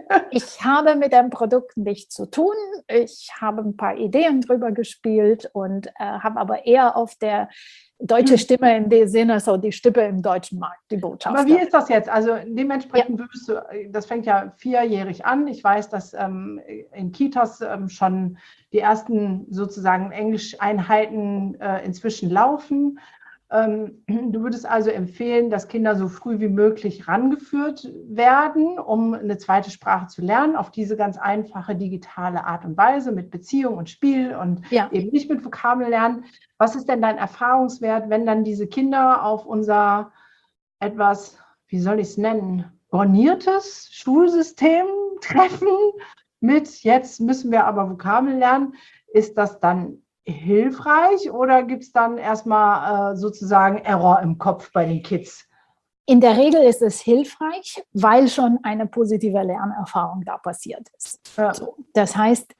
Ich habe mit dem Produkt nichts zu tun. Ich habe ein paar Ideen drüber gespielt und äh, habe aber eher auf der deutsche Stimme in dem Sinne, so die Stimme im deutschen Markt, die Botschaft. Aber wie ist das jetzt? Also dementsprechend ja. würdest du, das fängt ja vierjährig an. Ich weiß, dass ähm, in Kitas ähm, schon die ersten sozusagen Englischeinheiten äh, inzwischen laufen. Ähm, du würdest also empfehlen, dass Kinder so früh wie möglich rangeführt werden, um eine zweite Sprache zu lernen, auf diese ganz einfache digitale Art und Weise mit Beziehung und Spiel und ja. eben nicht mit Vokabeln lernen. Was ist denn dein Erfahrungswert, wenn dann diese Kinder auf unser etwas, wie soll ich es nennen, borniertes Schulsystem treffen mit, jetzt müssen wir aber Vokabeln lernen, ist das dann hilfreich oder gibt es dann erstmal äh, sozusagen Error im Kopf bei den Kids? In der Regel ist es hilfreich, weil schon eine positive Lernerfahrung da passiert ist. Ja. So, das heißt,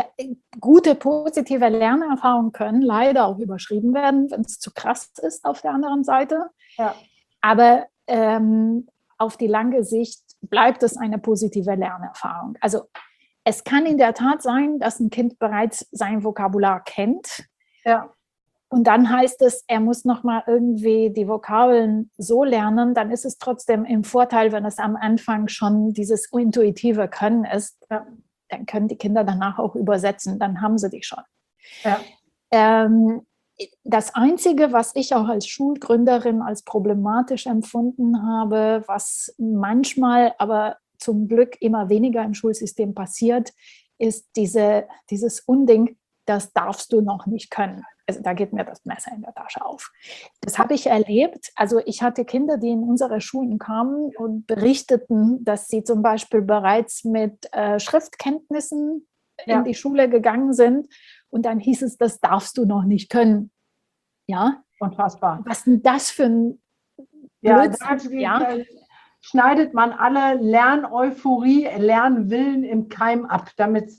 gute positive Lernerfahrungen können leider auch überschrieben werden, wenn es zu krass ist auf der anderen Seite. Ja. Aber ähm, auf die lange Sicht bleibt es eine positive Lernerfahrung. Also es kann in der Tat sein, dass ein Kind bereits sein Vokabular kennt. Ja. Und dann heißt es, er muss nochmal irgendwie die Vokabeln so lernen, dann ist es trotzdem im Vorteil, wenn es am Anfang schon dieses intuitive Können ist. Ja. Dann können die Kinder danach auch übersetzen, dann haben sie die schon. Ja. Ähm, das Einzige, was ich auch als Schulgründerin als problematisch empfunden habe, was manchmal aber zum Glück immer weniger im Schulsystem passiert, ist diese, dieses Unding, das darfst du noch nicht können. Also da geht mir das Messer in der Tasche auf. Das habe ich erlebt. Also ich hatte Kinder, die in unsere Schulen kamen und berichteten, dass sie zum Beispiel bereits mit äh, Schriftkenntnissen ja. in die Schule gegangen sind. Und dann hieß es, das darfst du noch nicht können. Ja? Unfassbar. Was ist denn das für ein Blödsinn? Ja, da schneidet man alle Lerneuphorie, Lernwillen im Keim ab. Damit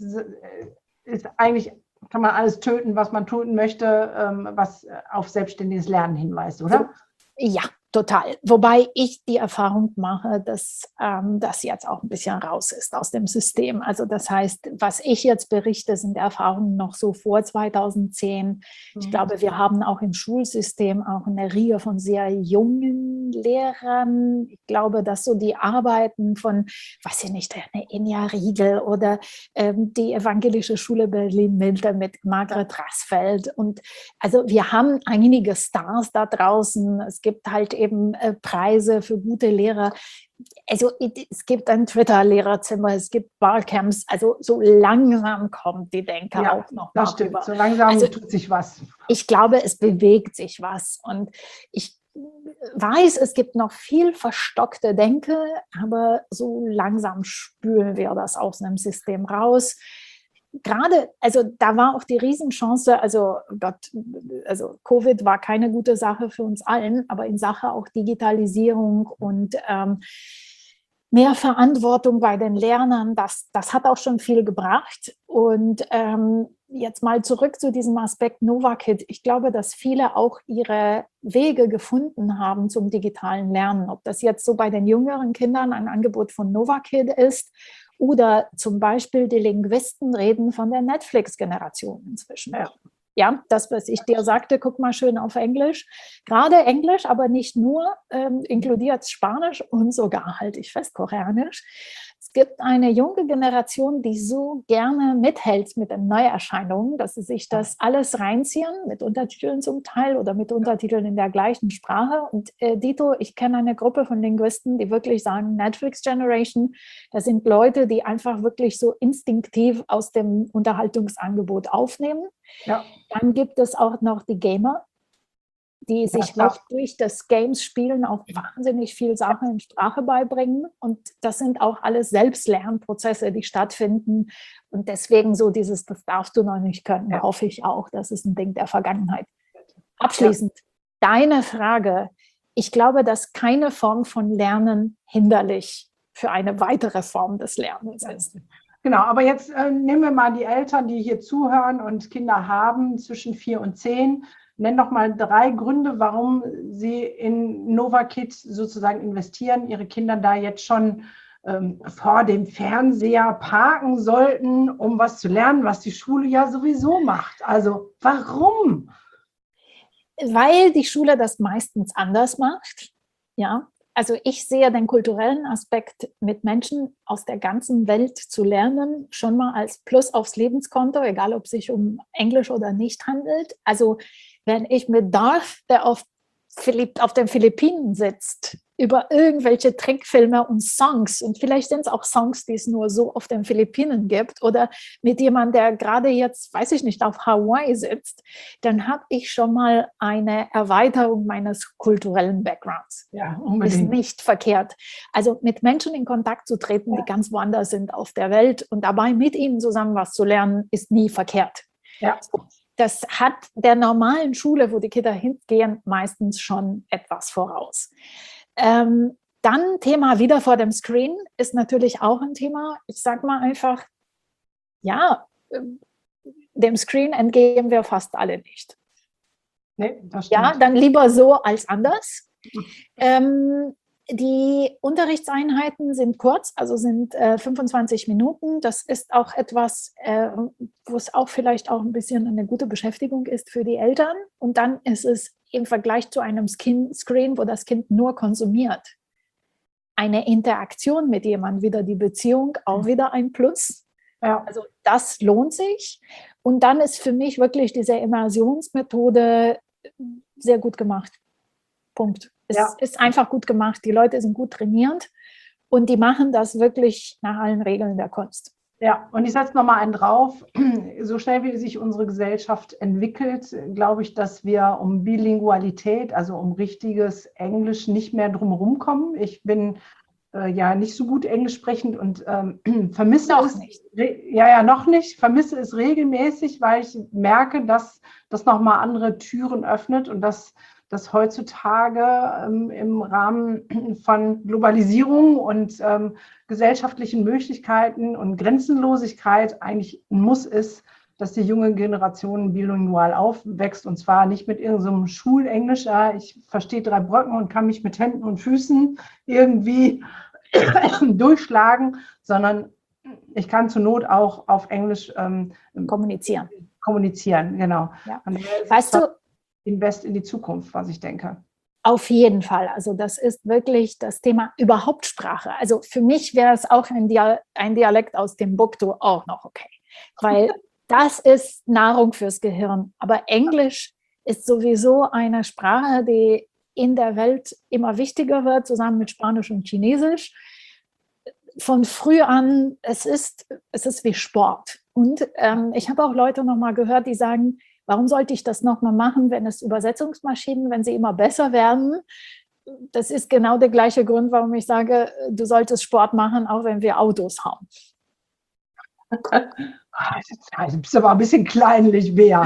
ist eigentlich... kann man alles töten, was man tun möchte, was auf selbstständiges Lernen hinweist, oder? Ja, total. Wobei ich die Erfahrung mache, dass ähm, das jetzt auch ein bisschen raus ist aus dem System. Also das heißt, was ich jetzt berichte, sind Erfahrungen noch so vor zweitausendzehn. Ich mhm. glaube, wir haben auch im Schulsystem auch eine Riege von sehr jungen Lehrern. Ich glaube, dass so die Arbeiten von, weiß ich nicht, eine Inja Riegel oder ähm, die Evangelische Schule Berlin-Mitte mit Margret Rassfeld. Und also wir haben einige Stars da draußen. Es gibt halt eben äh, Preise für gute Lehrer. Also es gibt ein Twitter-Lehrerzimmer, es gibt Barcamps. Also so langsam kommt die Denke ja, auch noch das stimmt. So langsam also, tut sich was. Ich glaube, es bewegt sich was. Und ich weiß, es gibt noch viel verstockte Denke, aber so langsam spülen wir das aus einem System raus. Gerade, also da war auch die Riesenchance, also Gott, also Covid war keine gute Sache für uns allen, aber in Sache auch Digitalisierung und ähm, mehr Verantwortung bei den Lernern, das, das hat auch schon viel gebracht. Und ähm, jetzt mal zurück zu diesem Aspekt NovaKid. Ich glaube, dass viele auch ihre Wege gefunden haben zum digitalen Lernen. Ob das jetzt so bei den jüngeren Kindern ein Angebot von NovaKid ist, oder zum Beispiel die Linguisten reden von der Netflix-Generation inzwischen. Ja. Ja, das, was ich dir sagte, guck mal schön auf Englisch. Gerade Englisch, aber nicht nur, ähm, inkludiert Spanisch und sogar, halte ich fest, Koreanisch. Es gibt eine junge Generation, die so gerne mithält mit den Neuerscheinungen, dass sie sich das alles reinziehen, mit Untertiteln zum Teil oder mit Untertiteln in der gleichen Sprache. Und äh, Dito, ich kenne eine Gruppe von Linguisten, die wirklich sagen, Netflix Generation, das sind Leute, die einfach wirklich so instinktiv aus dem Unterhaltungsangebot aufnehmen. Ja. Dann gibt es auch noch die Gamer, die sich ja, auch durch das Games-Spielen auch wahnsinnig viel Sachen in Sprache beibringen. Und das sind auch alles Selbstlernprozesse, die stattfinden. Und deswegen so dieses, das darfst du noch nicht können, ja. hoffe ich auch. Das ist ein Ding der Vergangenheit. Abschließend, ja. deine Frage. Ich glaube, dass keine Form von Lernen hinderlich für eine weitere Form des Lernens ist. Genau, aber jetzt äh, nehmen wir mal die Eltern, die hier zuhören und Kinder haben zwischen vier und zehn. Nenn doch mal drei Gründe, warum sie in NovaKid sozusagen investieren, ihre Kinder da jetzt schon ähm, vor dem Fernseher parken sollten, um was zu lernen, was die Schule ja sowieso macht. Also warum? Weil die Schule das meistens anders macht, ja. Also ich sehe den kulturellen Aspekt, mit Menschen aus der ganzen Welt zu lernen, schon mal als Plus aufs Lebenskonto, egal ob es sich um Englisch oder nicht handelt. Also wenn ich mit Darth, der auf, Philipp, auf den Philippinen sitzt, über irgendwelche Trickfilme und Songs. Und vielleicht sind es auch Songs, die es nur so auf den Philippinen gibt oder mit jemandem, der gerade jetzt, weiß ich nicht, auf Hawaii sitzt, dann habe ich schon mal eine Erweiterung meines kulturellen Backgrounds. Ja, unbedingt. Ist nicht verkehrt. Also mit Menschen in Kontakt zu treten, die ganz woanders sind auf der Welt und dabei mit ihnen zusammen was zu lernen, ist nie verkehrt. Ja. Das hat der normalen Schule, wo die Kinder hingehen, meistens schon etwas voraus. Ähm, dann Thema wieder vor dem Screen ist natürlich auch ein Thema. Ich sage mal einfach, ja, dem Screen entgehen wir fast alle nicht. Nee, das stimmt. Ja, dann lieber so als anders. Ähm, die Unterrichtseinheiten sind kurz, also sind äh, fünfundzwanzig Minuten. Das ist auch etwas, äh, wo es auch vielleicht auch ein bisschen eine gute Beschäftigung ist für die Eltern. Und dann ist es im Vergleich zu einem Skin Screen, wo das Kind nur konsumiert, eine Interaktion mit jemandem, wieder die Beziehung, auch wieder ein Plus. Ja. Also das lohnt sich. Und dann ist für mich wirklich diese Immersionsmethode sehr gut gemacht. Punkt. Es Ja. ist einfach gut gemacht. Die Leute sind gut trainiert und die machen das wirklich nach allen Regeln der Kunst. Ja, und ich setze nochmal einen drauf. So schnell wie sich unsere Gesellschaft entwickelt, glaube ich, dass wir um Bilingualität, also um richtiges Englisch, nicht mehr drumherum kommen. Ich bin äh, ja nicht so gut Englisch sprechend und ähm, vermisse Noch es nicht. Ja, ja, noch nicht. Vermisse es regelmäßig, weil ich merke, dass das nochmal andere Türen öffnet und dass dass heutzutage ähm, im Rahmen von Globalisierung und ähm, gesellschaftlichen Möglichkeiten und Grenzenlosigkeit eigentlich ein Muss ist, dass die junge Generation bilingual aufwächst und zwar nicht mit irgendeinem Schulenglisch, ja, ich verstehe drei Brocken und kann mich mit Händen und Füßen irgendwie durchschlagen, sondern ich kann zur Not auch auf Englisch ähm, kommunizieren. kommunizieren, genau. Ja. Und weißt du, Invest in die Zukunft, was ich denke. Auf jeden Fall. Also das ist wirklich das Thema überhaupt Sprache. Also für mich wäre es auch ein, Dia- ein Dialekt aus Timbuktu auch noch okay. Weil das ist Nahrung fürs Gehirn. Aber Englisch ist sowieso eine Sprache, die in der Welt immer wichtiger wird, zusammen mit Spanisch und Chinesisch. Von früh an, es ist, es ist wie Sport. Und ähm, ich habe auch Leute noch mal gehört, die sagen, warum sollte ich das nochmal machen, wenn es Übersetzungsmaschinen, wenn sie immer besser werden? Das ist genau der gleiche Grund, warum ich sage, du solltest Sport machen, auch wenn wir Autos haben. Du bist aber ein bisschen kleinlich, Bea.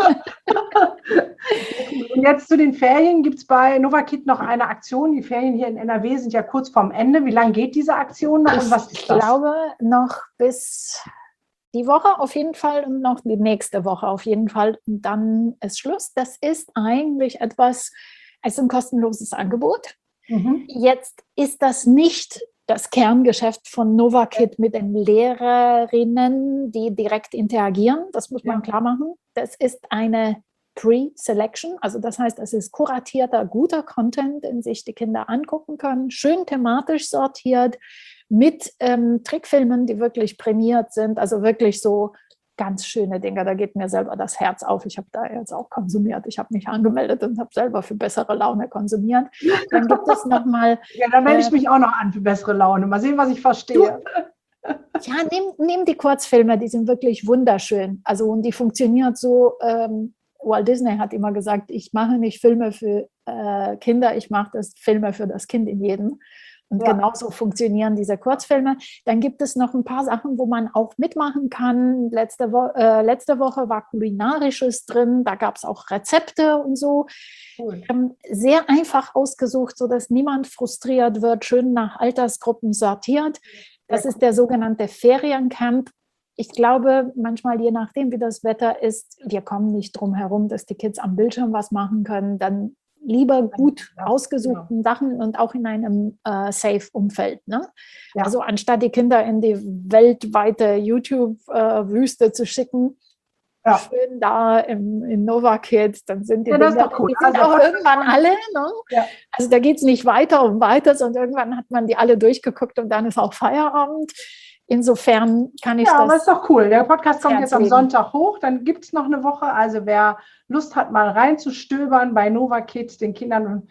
Und jetzt zu den Ferien. Gibt es bei Novakid noch eine Aktion? Die Ferien hier in N R W sind ja kurz vorm Ende. Wie lange geht diese Aktion noch und was ist das? Ich glaube, noch bis die Woche auf jeden Fall und noch die nächste Woche auf jeden Fall. Und dann ist Schluss. Das ist eigentlich etwas, es ist ein kostenloses Angebot. Mhm. Jetzt ist das nicht das Kerngeschäft von Novakid mit den Lehrerinnen, die direkt interagieren. Das muss man ja klar machen. Das ist eine Pre-Selection, also das heißt, es ist kuratierter, guter Content, den sich die Kinder angucken können, schön thematisch sortiert, mit ähm, Trickfilmen, die wirklich prämiert sind, also wirklich so ganz schöne Dinge. Da geht mir selber das Herz auf. Ich habe da jetzt auch konsumiert. Ich habe mich angemeldet und habe selber für bessere Laune konsumiert. Dann gibt es nochmal... Ja, dann melde ich äh, mich auch noch an für bessere Laune. Mal sehen, was ich verstehe. Du, ja, nimm, nimm die Kurzfilme, die sind wirklich wunderschön. Also und die funktioniert so... Ähm, Walt Disney hat immer gesagt, ich mache nicht Filme für äh, Kinder, ich mache das Filme für das Kind in jedem. Und ja, genauso funktionieren diese Kurzfilme. Dann gibt es noch ein paar Sachen, wo man auch mitmachen kann. Letzte, Wo äh, letzte Woche war Kulinarisches drin, da gab es auch Rezepte und so. Cool. Ähm, sehr einfach ausgesucht, sodass niemand frustriert wird, schön nach Altersgruppen sortiert. Das ist der sogenannte Feriencamp. Ich glaube, manchmal, je nachdem, wie das Wetter ist, wir kommen nicht drum herum, dass die Kids am Bildschirm was machen können. Dann lieber gut ja, ausgesuchten ja. Sachen und auch in einem äh, safe Umfeld. Ne? Ja. Also anstatt die Kinder in die weltweite YouTube-Wüste äh, zu schicken, ja. schön da im, in Novakid, dann sind die, ja, Dinge, cool. die sind also auch irgendwann alle. Ne? Ja. Also da geht es nicht weiter und weiter, sondern irgendwann hat man die alle durchgeguckt und dann ist auch Feierabend. Insofern kann ich ja, das... Ja, aber ist doch cool. Der Podcast kommt jetzt am Sonntag hoch, dann gibt es noch eine Woche. Also wer Lust hat, mal reinzustöbern bei Novakid, den Kindern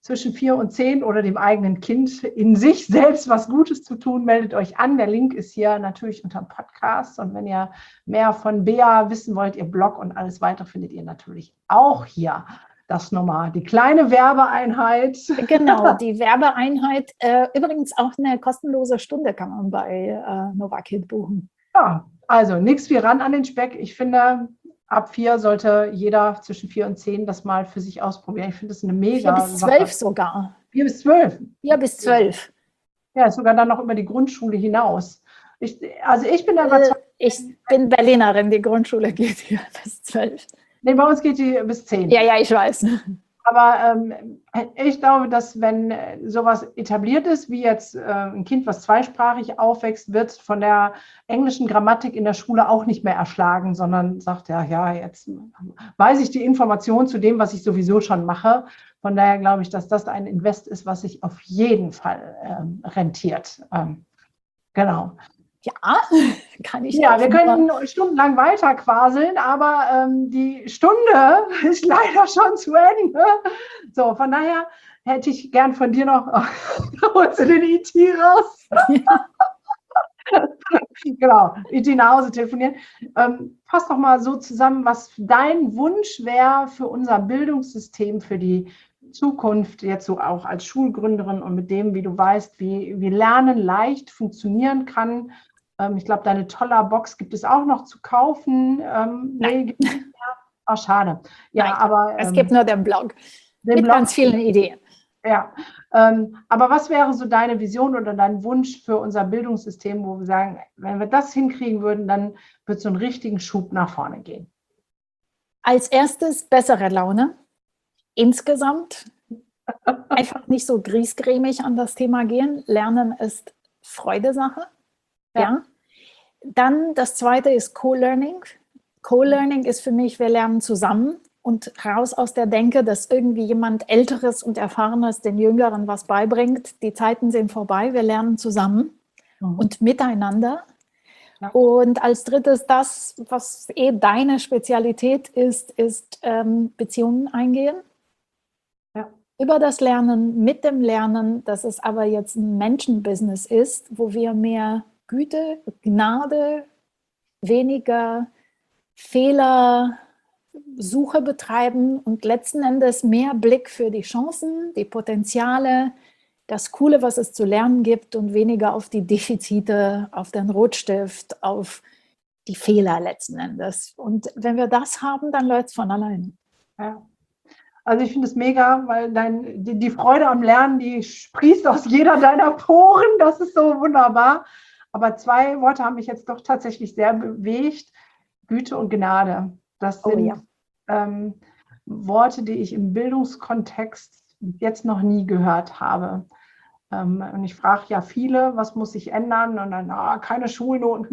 zwischen vier und zehn oder dem eigenen Kind in sich selbst was Gutes zu tun, meldet euch an. Der Link ist hier natürlich unter dem Podcast. Und wenn ihr mehr von Bea wissen wollt, ihr Blog und alles weitere findet ihr natürlich auch hier. Das nochmal, die kleine Werbeeinheit. Genau, die Werbeeinheit. Äh, übrigens auch eine kostenlose Stunde kann man bei äh, Novakid buchen. Ja, also nichts wie ran an den Speck. Ich finde, ab vier sollte jeder zwischen vier und zehn das mal für sich ausprobieren. Ich finde das eine mega Vier bis zwölf sogar. Vier bis zwölf? Vier bis zwölf. Ja, sogar dann noch über die Grundschule hinaus. Ich, also ich bin da überzeugt. Äh, ich bin Berlinerin, die Grundschule geht hier bis zwölf. Nee, bei uns geht die bis zehn. Ja, ja, ich weiß. Aber ähm, ich glaube, dass wenn sowas etabliert ist, wie jetzt äh, ein Kind, was zweisprachig aufwächst, wird von der englischen Grammatik in der Schule auch nicht mehr erschlagen, sondern sagt, ja, ja, jetzt weiß ich die Information zu dem, was ich sowieso schon mache. Von daher glaube ich, dass das ein Invest ist, was sich auf jeden Fall ähm, rentiert. Ähm, genau. Ja, kann ich. Ja, wir können stundenlang weiter quasseln, aber ähm, die Stunde ist leider schon zu Ende. So, von daher hätte ich gern von dir noch, oh, holst du den I T raus? Genau, I T nach Hause telefonieren. Ähm, fass doch mal so zusammen, was dein Wunsch wäre für unser Bildungssystem, für die Zukunft, jetzt so auch als Schulgründerin und mit dem, wie du weißt, wie, wie Lernen leicht funktionieren kann. Ich glaube, deine Toller-Box gibt es auch noch zu kaufen. Ähm, nee, gibt es nicht mehr. Ach, schade. Ja, Nein, aber, es ähm, gibt nur den Blog den mit Blog. ganz vielen Ideen. Ja, ähm, aber was wäre so deine Vision oder dein Wunsch für unser Bildungssystem, wo wir sagen, wenn wir das hinkriegen würden, dann wird so einen richtigen Schub nach vorne gehen? Als erstes bessere Laune. Insgesamt einfach nicht so griesgrämig an das Thema gehen. Lernen ist Freudesache. Ja. ja. Dann das zweite ist Co-Learning. Co-Learning ist für mich, wir lernen zusammen und raus aus der Denke, dass irgendwie jemand Älteres und Erfahrenes den Jüngeren was beibringt. Die Zeiten sind vorbei, wir lernen zusammen mhm. und miteinander. Ja. Und als drittes das, was eh deine Spezialität ist, ist ähm, Beziehungen eingehen. Ja. Über das Lernen, mit dem Lernen, dass es aber jetzt ein Menschenbusiness ist, wo wir mehr Güte, Gnade, weniger Fehlersuche betreiben und letzten Endes mehr Blick für die Chancen, die Potenziale, das Coole, was es zu lernen gibt und weniger auf die Defizite, auf den Rotstift, auf die Fehler letzten Endes. Und wenn wir das haben, dann läuft es von allein. Ja. Also ich finde es mega, weil dein, die, die Freude am Lernen, die sprießt aus jeder deiner Poren. Das ist so wunderbar. Aber zwei Worte haben mich jetzt doch tatsächlich sehr bewegt. Güte und Gnade. Das sind oh, ja. ähm, Worte, die ich im Bildungskontext jetzt noch nie gehört habe. Ähm, und ich frage ja viele, was muss sich ändern? Und dann, ah, keine Schulnoten,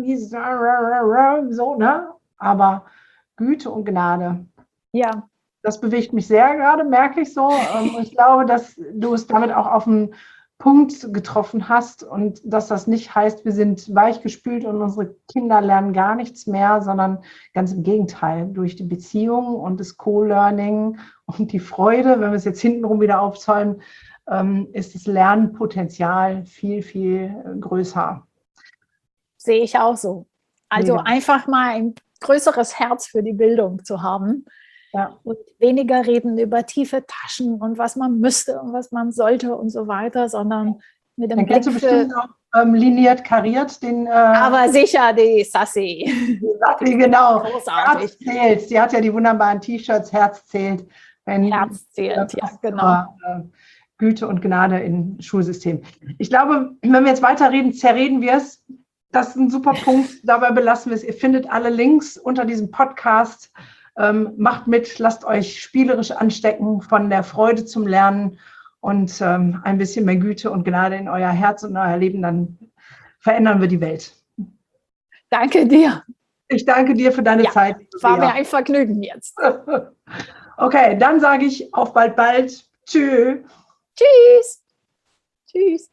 so, ne? Aber Güte und Gnade. Ja. Das bewegt mich sehr gerade, merke ich so. Ähm, ich glaube, dass du es damit auch auf den Punkt getroffen hast und dass das nicht heißt, wir sind weichgespült und unsere Kinder lernen gar nichts mehr, sondern ganz im Gegenteil, durch die Beziehung und das Co-Learning und die Freude, wenn wir es jetzt hintenrum wieder aufzäumen, ähm, ist das Lernpotenzial viel, viel größer. Sehe ich auch so. Also Mega. Einfach mal ein größeres Herz für die Bildung zu haben. Ja. Und weniger reden über tiefe Taschen und was man müsste und was man sollte und so weiter, sondern mit dem Dann Blick du für... bestimmt auch ähm, liniert, kariert, den... Äh, aber sicher, die Sassy. Die Sassy, genau. Großartig. Herz zählt. Sie hat ja die wunderbaren T-Shirts, Herz zählt. Wenn, Herz zählt, ja, genau. Äh, Güte und Gnade im Schulsystem. Ich glaube, wenn wir jetzt weiterreden, zerreden wir es. Das ist ein super Punkt. Dabei belassen wir es. Ihr findet alle Links unter diesem Podcast. Ähm, macht mit, lasst euch spielerisch anstecken von der Freude zum Lernen und ähm, ein bisschen mehr Güte und Gnade in euer Herz und euer Leben, dann verändern wir die Welt. Danke dir. Ich danke dir für deine ja, Zeit. War mir ein Vergnügen jetzt. Okay, dann sage ich auf bald, bald. Tschüss. Tschüss. Tschüss.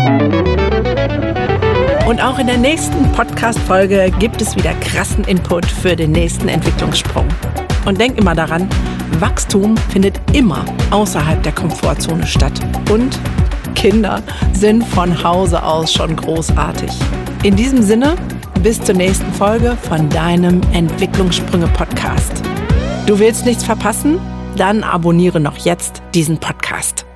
Und auch in der nächsten Podcast-Folge gibt es wieder krassen Input für den nächsten Entwicklungssprung. Und denk immer daran, Wachstum findet immer außerhalb der Komfortzone statt. Und Kinder sind von Hause aus schon großartig. In diesem Sinne, bis zur nächsten Folge von deinem Entwicklungssprünge-Podcast. Du willst nichts verpassen? Dann abonniere noch jetzt diesen Podcast.